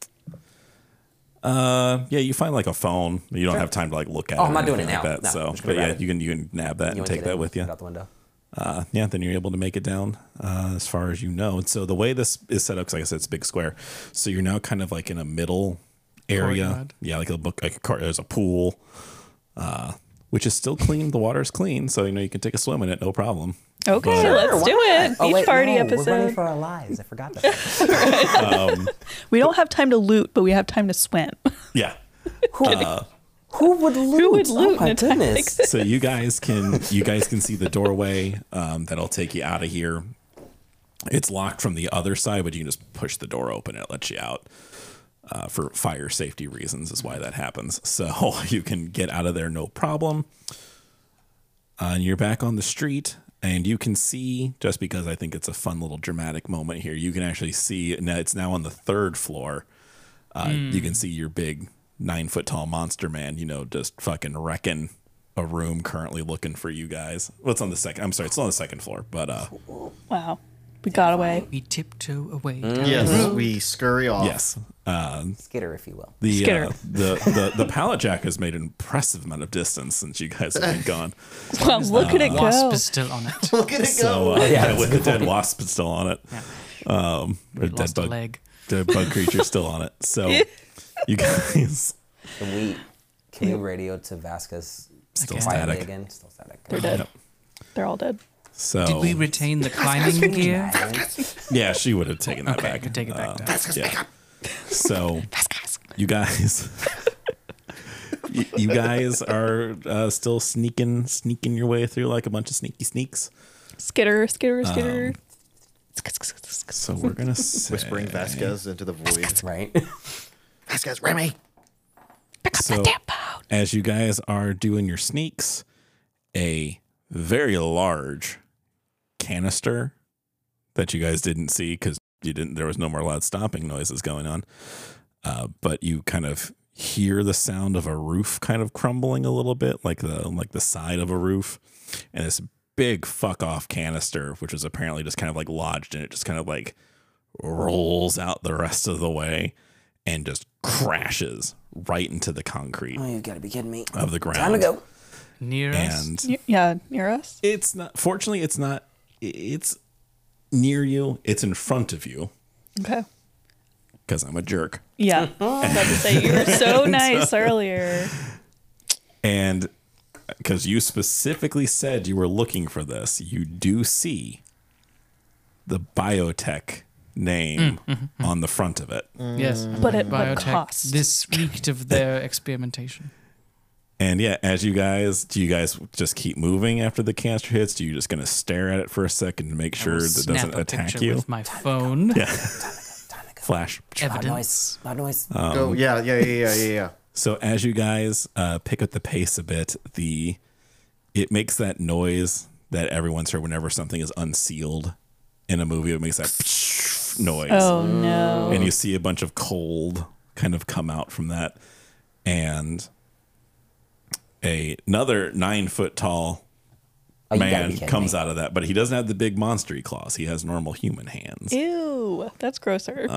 Speaker 1: Uh, yeah, you find like a phone. You don't
Speaker 3: Sure.
Speaker 1: have time to like look at
Speaker 3: Oh,
Speaker 1: it.
Speaker 3: I'm
Speaker 1: or
Speaker 3: not doing
Speaker 1: anything
Speaker 3: it
Speaker 1: like
Speaker 3: now.
Speaker 1: That,
Speaker 3: No,
Speaker 1: so,
Speaker 3: I'm just gonna
Speaker 1: but yeah,
Speaker 3: grab it.
Speaker 1: you can you can nab that
Speaker 3: You
Speaker 1: and
Speaker 3: wanna
Speaker 1: take
Speaker 3: get
Speaker 1: that
Speaker 3: in,
Speaker 1: with you.
Speaker 3: get out the window.
Speaker 1: Uh, yeah, then you're able to make it down uh, as far as you know. And so the way this is set up, 'cause like I said, it's a big square. So you're now kind of like in a middle area.
Speaker 2: Courtyard.
Speaker 1: Yeah, like a book, like a car, there's a pool, uh, which is still clean. The water's clean, so you know you can take a swim in it, no problem.
Speaker 4: Okay,
Speaker 1: But-
Speaker 4: let's do it. Beach party
Speaker 3: no, We're running
Speaker 4: episode.
Speaker 3: for our lives. I forgot that.
Speaker 4: We don't have time to loot, but we have time to swim.
Speaker 1: Yeah.
Speaker 3: Who would loot?
Speaker 4: Who would loot
Speaker 3: Oh my
Speaker 4: in a time like
Speaker 3: goodness.
Speaker 4: this?
Speaker 1: So you guys can you guys can see the doorway um, that'll take you out of here. It's locked from the other side, but you can just push the door open. It lets you out uh, for fire safety reasons. Is why that happens. So you can get out of there no problem. Uh, and you're back on the street, and you can see, just because I think it's a fun little dramatic moment here, you can actually see, now it's now on the third floor. Uh,
Speaker 2: Mm.
Speaker 1: You can see your big nine foot tall monster man, you know, just fucking wrecking a room currently looking for you guys. Well, it's on the second, I'm sorry, it's on the second floor, but uh,
Speaker 4: Wow. We got away.
Speaker 2: We tiptoe away.
Speaker 5: Yes, we scurry off.
Speaker 1: yes. Uh,
Speaker 3: Skitter, if you will.
Speaker 1: the,
Speaker 4: Skitter.
Speaker 1: uh, the, the, the pallet jack has made an impressive amount of distance since you guys have been gone.
Speaker 4: Well, look at it
Speaker 2: Wasp
Speaker 4: go.
Speaker 2: is still on it.
Speaker 5: Look at it
Speaker 1: So,
Speaker 5: go.
Speaker 1: uh, yeah,
Speaker 3: that's
Speaker 1: with
Speaker 3: a
Speaker 1: the dead wasp still on it.
Speaker 2: Yeah.
Speaker 1: Um, or
Speaker 2: We
Speaker 1: dead
Speaker 2: lost a
Speaker 1: bug,
Speaker 2: leg.
Speaker 1: dead bug creature still on it. So, you guys
Speaker 3: Can we can we radio to Vasquez
Speaker 1: still
Speaker 2: Okay.
Speaker 3: quietly
Speaker 1: static.
Speaker 3: again? Still static.
Speaker 4: They're dead.
Speaker 1: Yep.
Speaker 4: They're all dead.
Speaker 1: So,
Speaker 2: Did we retain the climbing gear?
Speaker 1: yeah, she would have taken that
Speaker 2: Okay,
Speaker 1: back.
Speaker 2: we take it back
Speaker 1: Uh,
Speaker 2: down.
Speaker 1: yeah. So, you guys, you, you guys are uh, still sneaking, sneaking your way through like a bunch of sneaky sneaks.
Speaker 4: Skitter, skitter, skitter.
Speaker 1: So we're gonna say,
Speaker 5: Whispering Vasquez into the void.
Speaker 3: Right.
Speaker 5: Vasquez, Remy.
Speaker 1: So, as you guys are doing your sneaks, a very large canister that you guys didn't see because you didn't. There was no more loud stomping noises going on, uh, but you kind of hear the sound of a roof kind of crumbling a little bit, like the like the side of a roof, and this big fuck off canister, which is apparently just kind of like lodged in it, just kind of like rolls out the rest of the way and just crashes right into the concrete
Speaker 3: Oh, you gotta be kidding me.
Speaker 1: of the ground.
Speaker 3: Time to go.
Speaker 2: Near us?
Speaker 1: And
Speaker 4: Y- Yeah, near us.
Speaker 1: it's not, fortunately, it's not, it's near you, it's in front of you
Speaker 4: Okay.
Speaker 1: because I'm a jerk.
Speaker 4: Yeah. I was about to say, you were so nice earlier.
Speaker 1: And because you specifically said you were looking for this, you do see the biotech name on the front of it.
Speaker 2: Yes.
Speaker 4: But at what
Speaker 2: Biotech.
Speaker 4: cost?
Speaker 2: This reeked of their experimentation.
Speaker 1: And yeah, as you guys, do you guys just keep moving after the canister hits? Do you just going to stare at it for a second to make
Speaker 2: I
Speaker 1: sure
Speaker 2: will
Speaker 1: that it
Speaker 2: snap
Speaker 1: doesn't
Speaker 2: a
Speaker 1: attack
Speaker 2: picture
Speaker 1: you?
Speaker 2: with my phone.
Speaker 1: Yeah.
Speaker 3: Time to go.
Speaker 1: Flash.
Speaker 3: Loud
Speaker 2: Evidence.
Speaker 3: noise. Loud noise.
Speaker 1: Um,
Speaker 5: Go. Yeah, yeah, yeah, yeah, yeah, yeah.
Speaker 1: So as you guys uh, pick up the pace a bit, the it makes that noise that everyone's heard whenever something is unsealed in a movie. It makes that noise,
Speaker 4: Oh, no.
Speaker 1: and you see a bunch of cold kind of come out from that, and a, another nine foot tall
Speaker 3: Oh, you gotta be
Speaker 1: man
Speaker 3: kidding
Speaker 1: comes
Speaker 3: me.
Speaker 1: out of that, but he doesn't have the big monstery claws. He has normal human hands,
Speaker 4: Ew. That's grosser.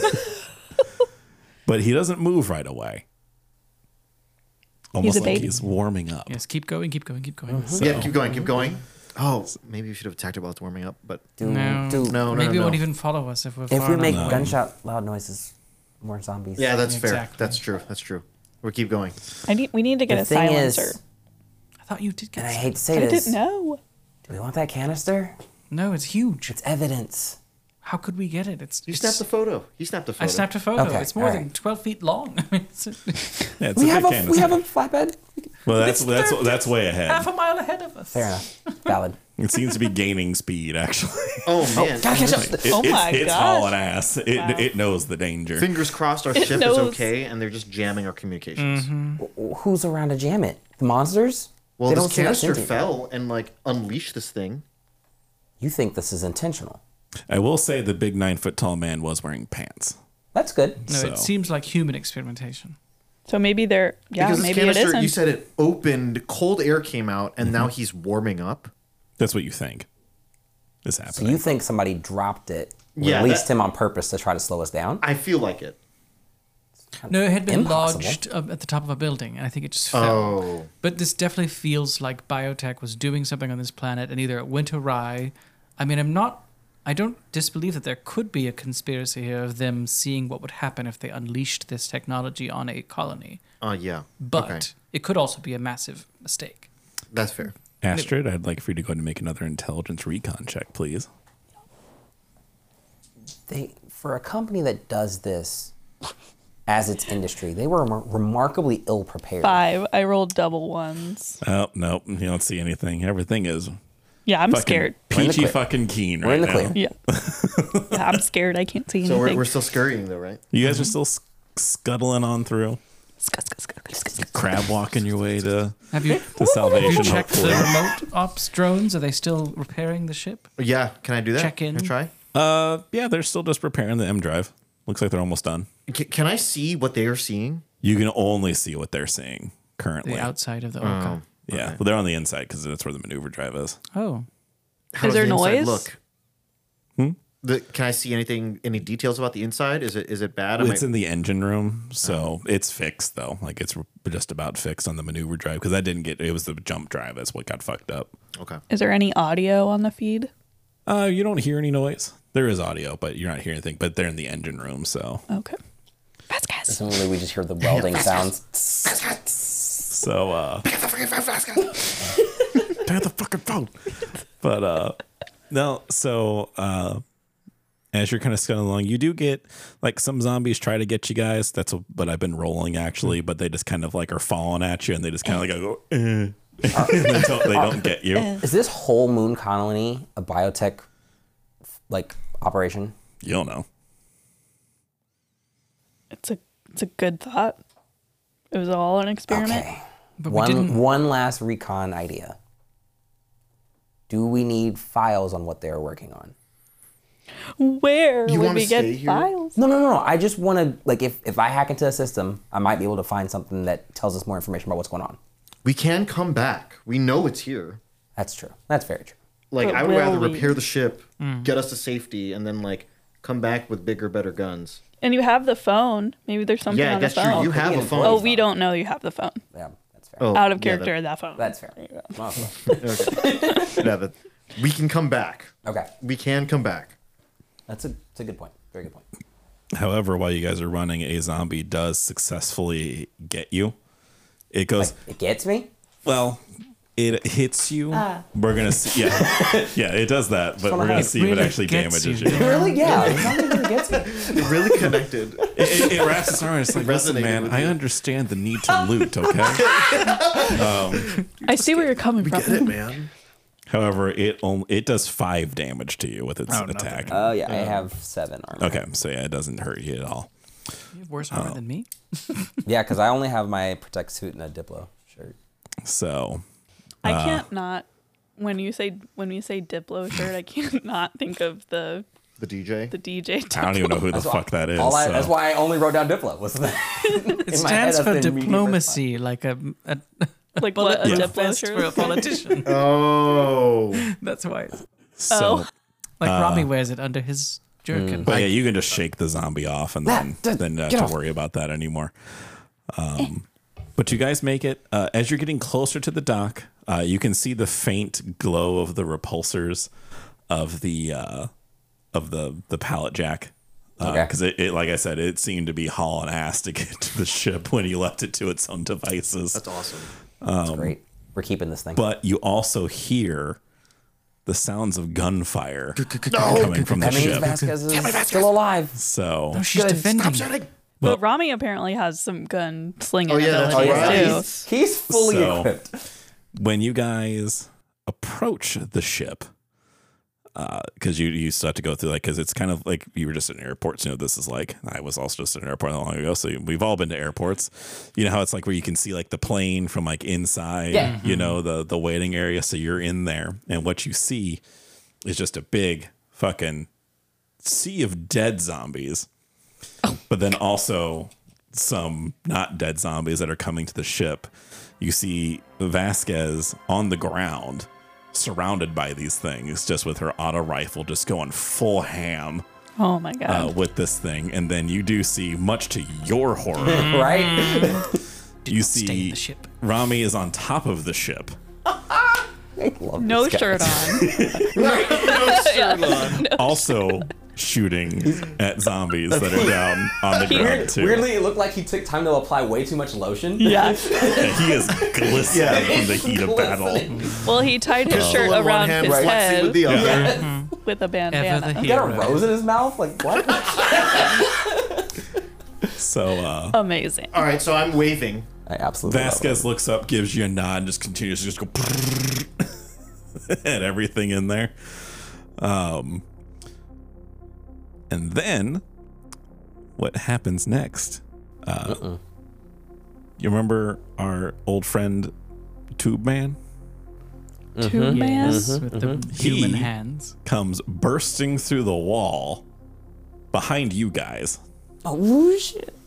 Speaker 1: but he doesn't move right away. Almost
Speaker 4: He's a
Speaker 1: like
Speaker 4: baby.
Speaker 1: he's warming up.
Speaker 2: Yes, keep going, keep going, keep going.
Speaker 1: So-
Speaker 5: Yeah, keep going, keep going. Oh, maybe we should have attacked it while it's warming up, but
Speaker 3: Do,
Speaker 2: No.
Speaker 3: do,
Speaker 5: no, no,
Speaker 2: Maybe
Speaker 5: no.
Speaker 2: it won't even follow us if we're
Speaker 3: If
Speaker 2: far
Speaker 3: we
Speaker 2: enough
Speaker 3: make
Speaker 2: away.
Speaker 3: gunshot loud noises, more zombies.
Speaker 5: Yeah, that's fair.
Speaker 2: Exactly.
Speaker 5: That's true. That's true. We'll keep going.
Speaker 4: I need. We need to get
Speaker 3: The
Speaker 4: a
Speaker 3: thing
Speaker 4: silencer.
Speaker 3: is,
Speaker 2: I thought you did get
Speaker 3: and I
Speaker 2: some.
Speaker 3: hate to say
Speaker 4: I
Speaker 3: this,
Speaker 4: didn't know.
Speaker 3: do we want that canister?
Speaker 2: No, it's huge.
Speaker 3: It's evidence.
Speaker 2: How could we get it? It's.
Speaker 5: You
Speaker 2: it's-
Speaker 5: snapped the photo. You snapped the photo.
Speaker 2: I snapped a photo.
Speaker 3: Okay,
Speaker 2: It's more than
Speaker 3: alright.
Speaker 2: twelve feet long. I mean, it's
Speaker 1: Yeah, it's
Speaker 3: We
Speaker 1: a
Speaker 3: have
Speaker 1: big
Speaker 3: a
Speaker 1: canister.
Speaker 3: we have a flatbed.
Speaker 1: Well, that's that's that's way ahead.
Speaker 2: half a mile ahead of us.
Speaker 3: Fair enough. Valid.
Speaker 1: It seems to be gaining speed. Actually,
Speaker 5: Oh man.
Speaker 3: Gotta catch up.
Speaker 1: It-
Speaker 4: Oh
Speaker 1: it's,
Speaker 4: my
Speaker 1: it's
Speaker 4: gosh.
Speaker 1: hauling ass. It
Speaker 4: Wow.
Speaker 1: it knows the danger.
Speaker 5: Fingers crossed our
Speaker 4: It
Speaker 5: ship
Speaker 4: knows.
Speaker 5: is okay and they're just jamming our communications.
Speaker 3: Who's around to jam it? The monsters?
Speaker 5: Well,
Speaker 3: They
Speaker 5: this
Speaker 3: don't seem that
Speaker 5: canister
Speaker 3: sentient.
Speaker 5: fell and like unleashed this thing.
Speaker 3: You think this is intentional?
Speaker 1: I will say the big nine foot tall man was wearing pants.
Speaker 3: That's good.
Speaker 2: No,
Speaker 1: So-
Speaker 2: it seems like human experimentation.
Speaker 4: So maybe they're. Yeah,
Speaker 5: because
Speaker 4: maybe
Speaker 5: this
Speaker 4: it
Speaker 5: canister,
Speaker 4: isn't.
Speaker 5: you said it opened, cold air came out, and now he's warming up.
Speaker 1: That's what you think is
Speaker 3: So
Speaker 1: happening.
Speaker 3: you think somebody dropped it,
Speaker 5: Yeah,
Speaker 3: released
Speaker 5: that-
Speaker 3: him on purpose to try to slow us down?
Speaker 5: I feel like it.
Speaker 2: No, it had been
Speaker 3: Impossible.
Speaker 2: lodged up at the top of a building, and I think it just fell.
Speaker 5: Oh.
Speaker 2: But this definitely feels like biotech was doing something on this planet, and either it went awry. I mean, I'm not. I don't disbelieve that there could be a conspiracy here of them seeing what would happen if they unleashed this technology on a colony.
Speaker 5: Uh, yeah.
Speaker 2: But
Speaker 5: Okay.
Speaker 2: it could also be a massive mistake.
Speaker 5: That's fair.
Speaker 1: Astrid, I'd like for you to go ahead and make another intelligence recon check, please.
Speaker 3: They, for a company that does this as its industry, they were remar- remarkably ill prepared.
Speaker 4: Five. I rolled double ones.
Speaker 1: Oh nope, you don't see anything. Everything is
Speaker 4: Yeah, I'm
Speaker 1: fucking
Speaker 4: scared.
Speaker 3: We're in the
Speaker 1: peachy
Speaker 3: clear.
Speaker 1: fucking keen
Speaker 3: We're
Speaker 1: right
Speaker 3: in the
Speaker 1: now.
Speaker 3: clear.
Speaker 4: Yeah. Yeah, I'm scared. I can't see
Speaker 5: So
Speaker 4: anything.
Speaker 5: we're, we're still scurrying though, right?
Speaker 1: You guys are still sc- scuttling on through. crab walking your way to
Speaker 2: Have you,
Speaker 1: to salvation.
Speaker 2: have you checked the
Speaker 1: hopefully.
Speaker 2: remote ops drones? Are they still repairing the ship?
Speaker 5: Yeah, can I do that?
Speaker 2: Check in.
Speaker 5: Can I try?
Speaker 1: Uh, yeah, they're still just preparing the M drive. Looks like they're almost done.
Speaker 5: C- can I see what they are seeing?
Speaker 1: You can only see what they're seeing currently.
Speaker 2: The outside of the Orca.
Speaker 1: Yeah, well, they're on the inside because that's where the maneuver drive is.
Speaker 2: Oh.
Speaker 5: How
Speaker 4: Is
Speaker 5: does
Speaker 4: there
Speaker 5: the inside
Speaker 4: noise?
Speaker 5: Look.
Speaker 1: Hmm?
Speaker 5: The, can I see anything? Any details about the inside? Is it is it bad?
Speaker 1: Well,
Speaker 5: Am
Speaker 1: it's
Speaker 5: I-
Speaker 1: in the engine room, so it's fixed though. Like it's just about fixed on the maneuver drive because that didn't get. It was the jump drive that's what got fucked up.
Speaker 5: okay.
Speaker 4: Is there any audio on the feed?
Speaker 1: Uh, you don't hear any noise. There is audio, but you're not hearing anything. But they're in the engine room, so
Speaker 4: Okay. Vasquez.
Speaker 3: Presumably, we just hear the welding sounds.
Speaker 1: so uh, pick up the fucking phone. But uh, no, so uh. As you're kind of scuttling along, you do get like some zombies try to get you guys. That's what I've been rolling actually, but they just kind of like are falling at you and they just kind of like go, eh. they, don't, they don't get you.
Speaker 3: Is this whole moon colony a biotech like operation?
Speaker 1: You don't know.
Speaker 4: It's a it's a good thought. It was all an experiment.
Speaker 3: Okay.
Speaker 2: But we
Speaker 3: One
Speaker 2: didn't.
Speaker 3: one last recon idea. Do we need files on what they are working on?
Speaker 4: Where
Speaker 5: You
Speaker 4: would
Speaker 5: wanna
Speaker 4: we get
Speaker 5: stay here?
Speaker 4: files?
Speaker 3: No, no, no, no. I just want to like if if I hack into a system, I might be able to find something that tells us more information about what's going on.
Speaker 5: We can come back. We know it's here.
Speaker 3: That's true. That's very true.
Speaker 5: Like
Speaker 4: But
Speaker 5: I would
Speaker 4: will
Speaker 5: rather
Speaker 4: we?
Speaker 5: repair the ship, get us to safety, and then like come back with bigger, better guns.
Speaker 4: And you have the phone. Maybe there's something
Speaker 5: Yeah,
Speaker 4: on the
Speaker 5: that's true.
Speaker 4: phone.
Speaker 5: You have a phone.
Speaker 4: oh, we don't know you have the phone.
Speaker 3: Yeah, that's fair.
Speaker 5: Oh,
Speaker 4: Out of
Speaker 5: yeah,
Speaker 4: character,
Speaker 5: that-
Speaker 4: that, phone.
Speaker 3: That's fair.
Speaker 4: There you go.
Speaker 3: Well,
Speaker 5: Okay. Yeah, but we can come back.
Speaker 3: okay,
Speaker 5: We can come back.
Speaker 3: that's a that's a good point. Very good point.
Speaker 1: However, while you guys are running, a zombie does successfully get you. It goes,
Speaker 3: It gets me.
Speaker 1: well, it hits you. We're going to see. Yeah. Yeah, it does that, but we're going to see if it
Speaker 2: really
Speaker 1: actually
Speaker 2: gets
Speaker 1: damages
Speaker 2: you.
Speaker 1: you.
Speaker 3: Really? Yeah. It sounds like it gets me.
Speaker 5: It really connected.
Speaker 1: It, it, it wraps its arm. It's like, listen,
Speaker 5: Resonated
Speaker 1: man,
Speaker 5: with
Speaker 1: I
Speaker 5: you.
Speaker 1: understand the need to loot, okay?
Speaker 4: I see where you're coming from.
Speaker 5: Get it, man.
Speaker 1: However, it only, it does five damage to you with its attack.
Speaker 3: Oh yeah, I have seven armor.
Speaker 1: Okay, so yeah, it doesn't hurt you at all.
Speaker 2: You have worse armor than me?
Speaker 3: Yeah, because I only have my protect suit and a Diplo shirt.
Speaker 1: So
Speaker 4: I
Speaker 1: Uh,
Speaker 4: can't not when you say when you say Diplo shirt, I can't not think of the
Speaker 5: The D J.
Speaker 4: the D J. Diplo.
Speaker 1: I don't even know who the fuck that is.
Speaker 3: All I,
Speaker 1: so.
Speaker 3: That's why I only wrote down Diplo. Was that?
Speaker 2: It stands for diplomacy, like a, a
Speaker 4: Like what a
Speaker 2: bulletproof
Speaker 4: Diplo
Speaker 2: vest
Speaker 4: shirt.
Speaker 2: for a politician.
Speaker 5: Oh.
Speaker 2: That's why. It's,
Speaker 1: So,
Speaker 4: Oh.
Speaker 2: like Rami wears it under his jerkin.
Speaker 1: but yeah, you can just shake the zombie off and then
Speaker 3: Ah,
Speaker 1: then not
Speaker 3: get
Speaker 1: to
Speaker 3: off.
Speaker 1: worry about that anymore. Um, but you guys make it. Uh, as you're getting closer to the dock, uh, you can see the faint glow of the repulsors of the uh, of the the pallet jack.
Speaker 3: Okay.
Speaker 1: Because it, it, like I said, it seemed to be hauling ass to get to the ship when you left it to its own devices.
Speaker 5: That's awesome.
Speaker 3: That's great. We're keeping this thing.
Speaker 1: But you also hear the sounds of gunfire coming from the
Speaker 3: that means
Speaker 1: ship.
Speaker 3: Vasquez is still alive.
Speaker 1: So
Speaker 2: Oh, she's
Speaker 3: Good.
Speaker 2: defending.
Speaker 3: Stop
Speaker 2: you.
Speaker 3: shooting.
Speaker 4: But Rami apparently has some gun slinging
Speaker 5: Oh, yeah, that's
Speaker 4: abilities
Speaker 5: right.
Speaker 4: too.
Speaker 3: He's, he's fully
Speaker 1: So-
Speaker 3: equipped.
Speaker 1: when you guys approach the ship, because you you still have to go through like because it's kind of like you were just in airports. You know, this is like I was also just in an airport not long ago, so we've all been to airports. You know how it's like where you can see like the plane from like inside.
Speaker 3: Yeah.
Speaker 1: You know the the waiting area, so you're in there, and what you see is just a big fucking sea of dead zombies, but then also some not dead zombies that are coming to the ship. You see Vasquez on the ground, surrounded by these things, just with her auto rifle just going full ham
Speaker 4: Oh my
Speaker 1: uh,
Speaker 4: god.
Speaker 1: with this thing. And then you do see, much to your horror,
Speaker 3: Right?
Speaker 1: you
Speaker 2: Stay in
Speaker 1: see
Speaker 2: the ship.
Speaker 1: Rami is on top of the ship.
Speaker 3: I love
Speaker 4: no
Speaker 3: this guy.
Speaker 4: shirt on.
Speaker 1: Also shooting at zombies that are down on the ground
Speaker 3: Weird,
Speaker 1: too.
Speaker 3: weirdly, it looked like he took time to apply way too much lotion.
Speaker 4: Yeah.
Speaker 1: And he is glistening
Speaker 5: Yeah.
Speaker 1: from the heat of battle.
Speaker 3: Glistening.
Speaker 4: Well, he tied his shirt
Speaker 5: Pistol in one
Speaker 4: around
Speaker 5: hand,
Speaker 4: his
Speaker 5: flexing
Speaker 4: head
Speaker 5: with the other.
Speaker 3: Yeah.
Speaker 4: with a
Speaker 2: Ever
Speaker 4: bandana.
Speaker 2: the
Speaker 3: He got a
Speaker 2: hero.
Speaker 3: rose in his mouth? Like, what?
Speaker 1: So uh,
Speaker 4: Amazing.
Speaker 5: All right, so I'm waving.
Speaker 3: I absolutely love
Speaker 1: Vasquez looks up, gives you a nod, and just continues to just go and everything in there. Um, and then what happens next? Uh, You remember our old friend Tube Man?
Speaker 4: Tube Man?
Speaker 2: Yes, with the human
Speaker 1: He
Speaker 2: hands.
Speaker 1: comes bursting through the wall behind you guys.
Speaker 3: Oh shit!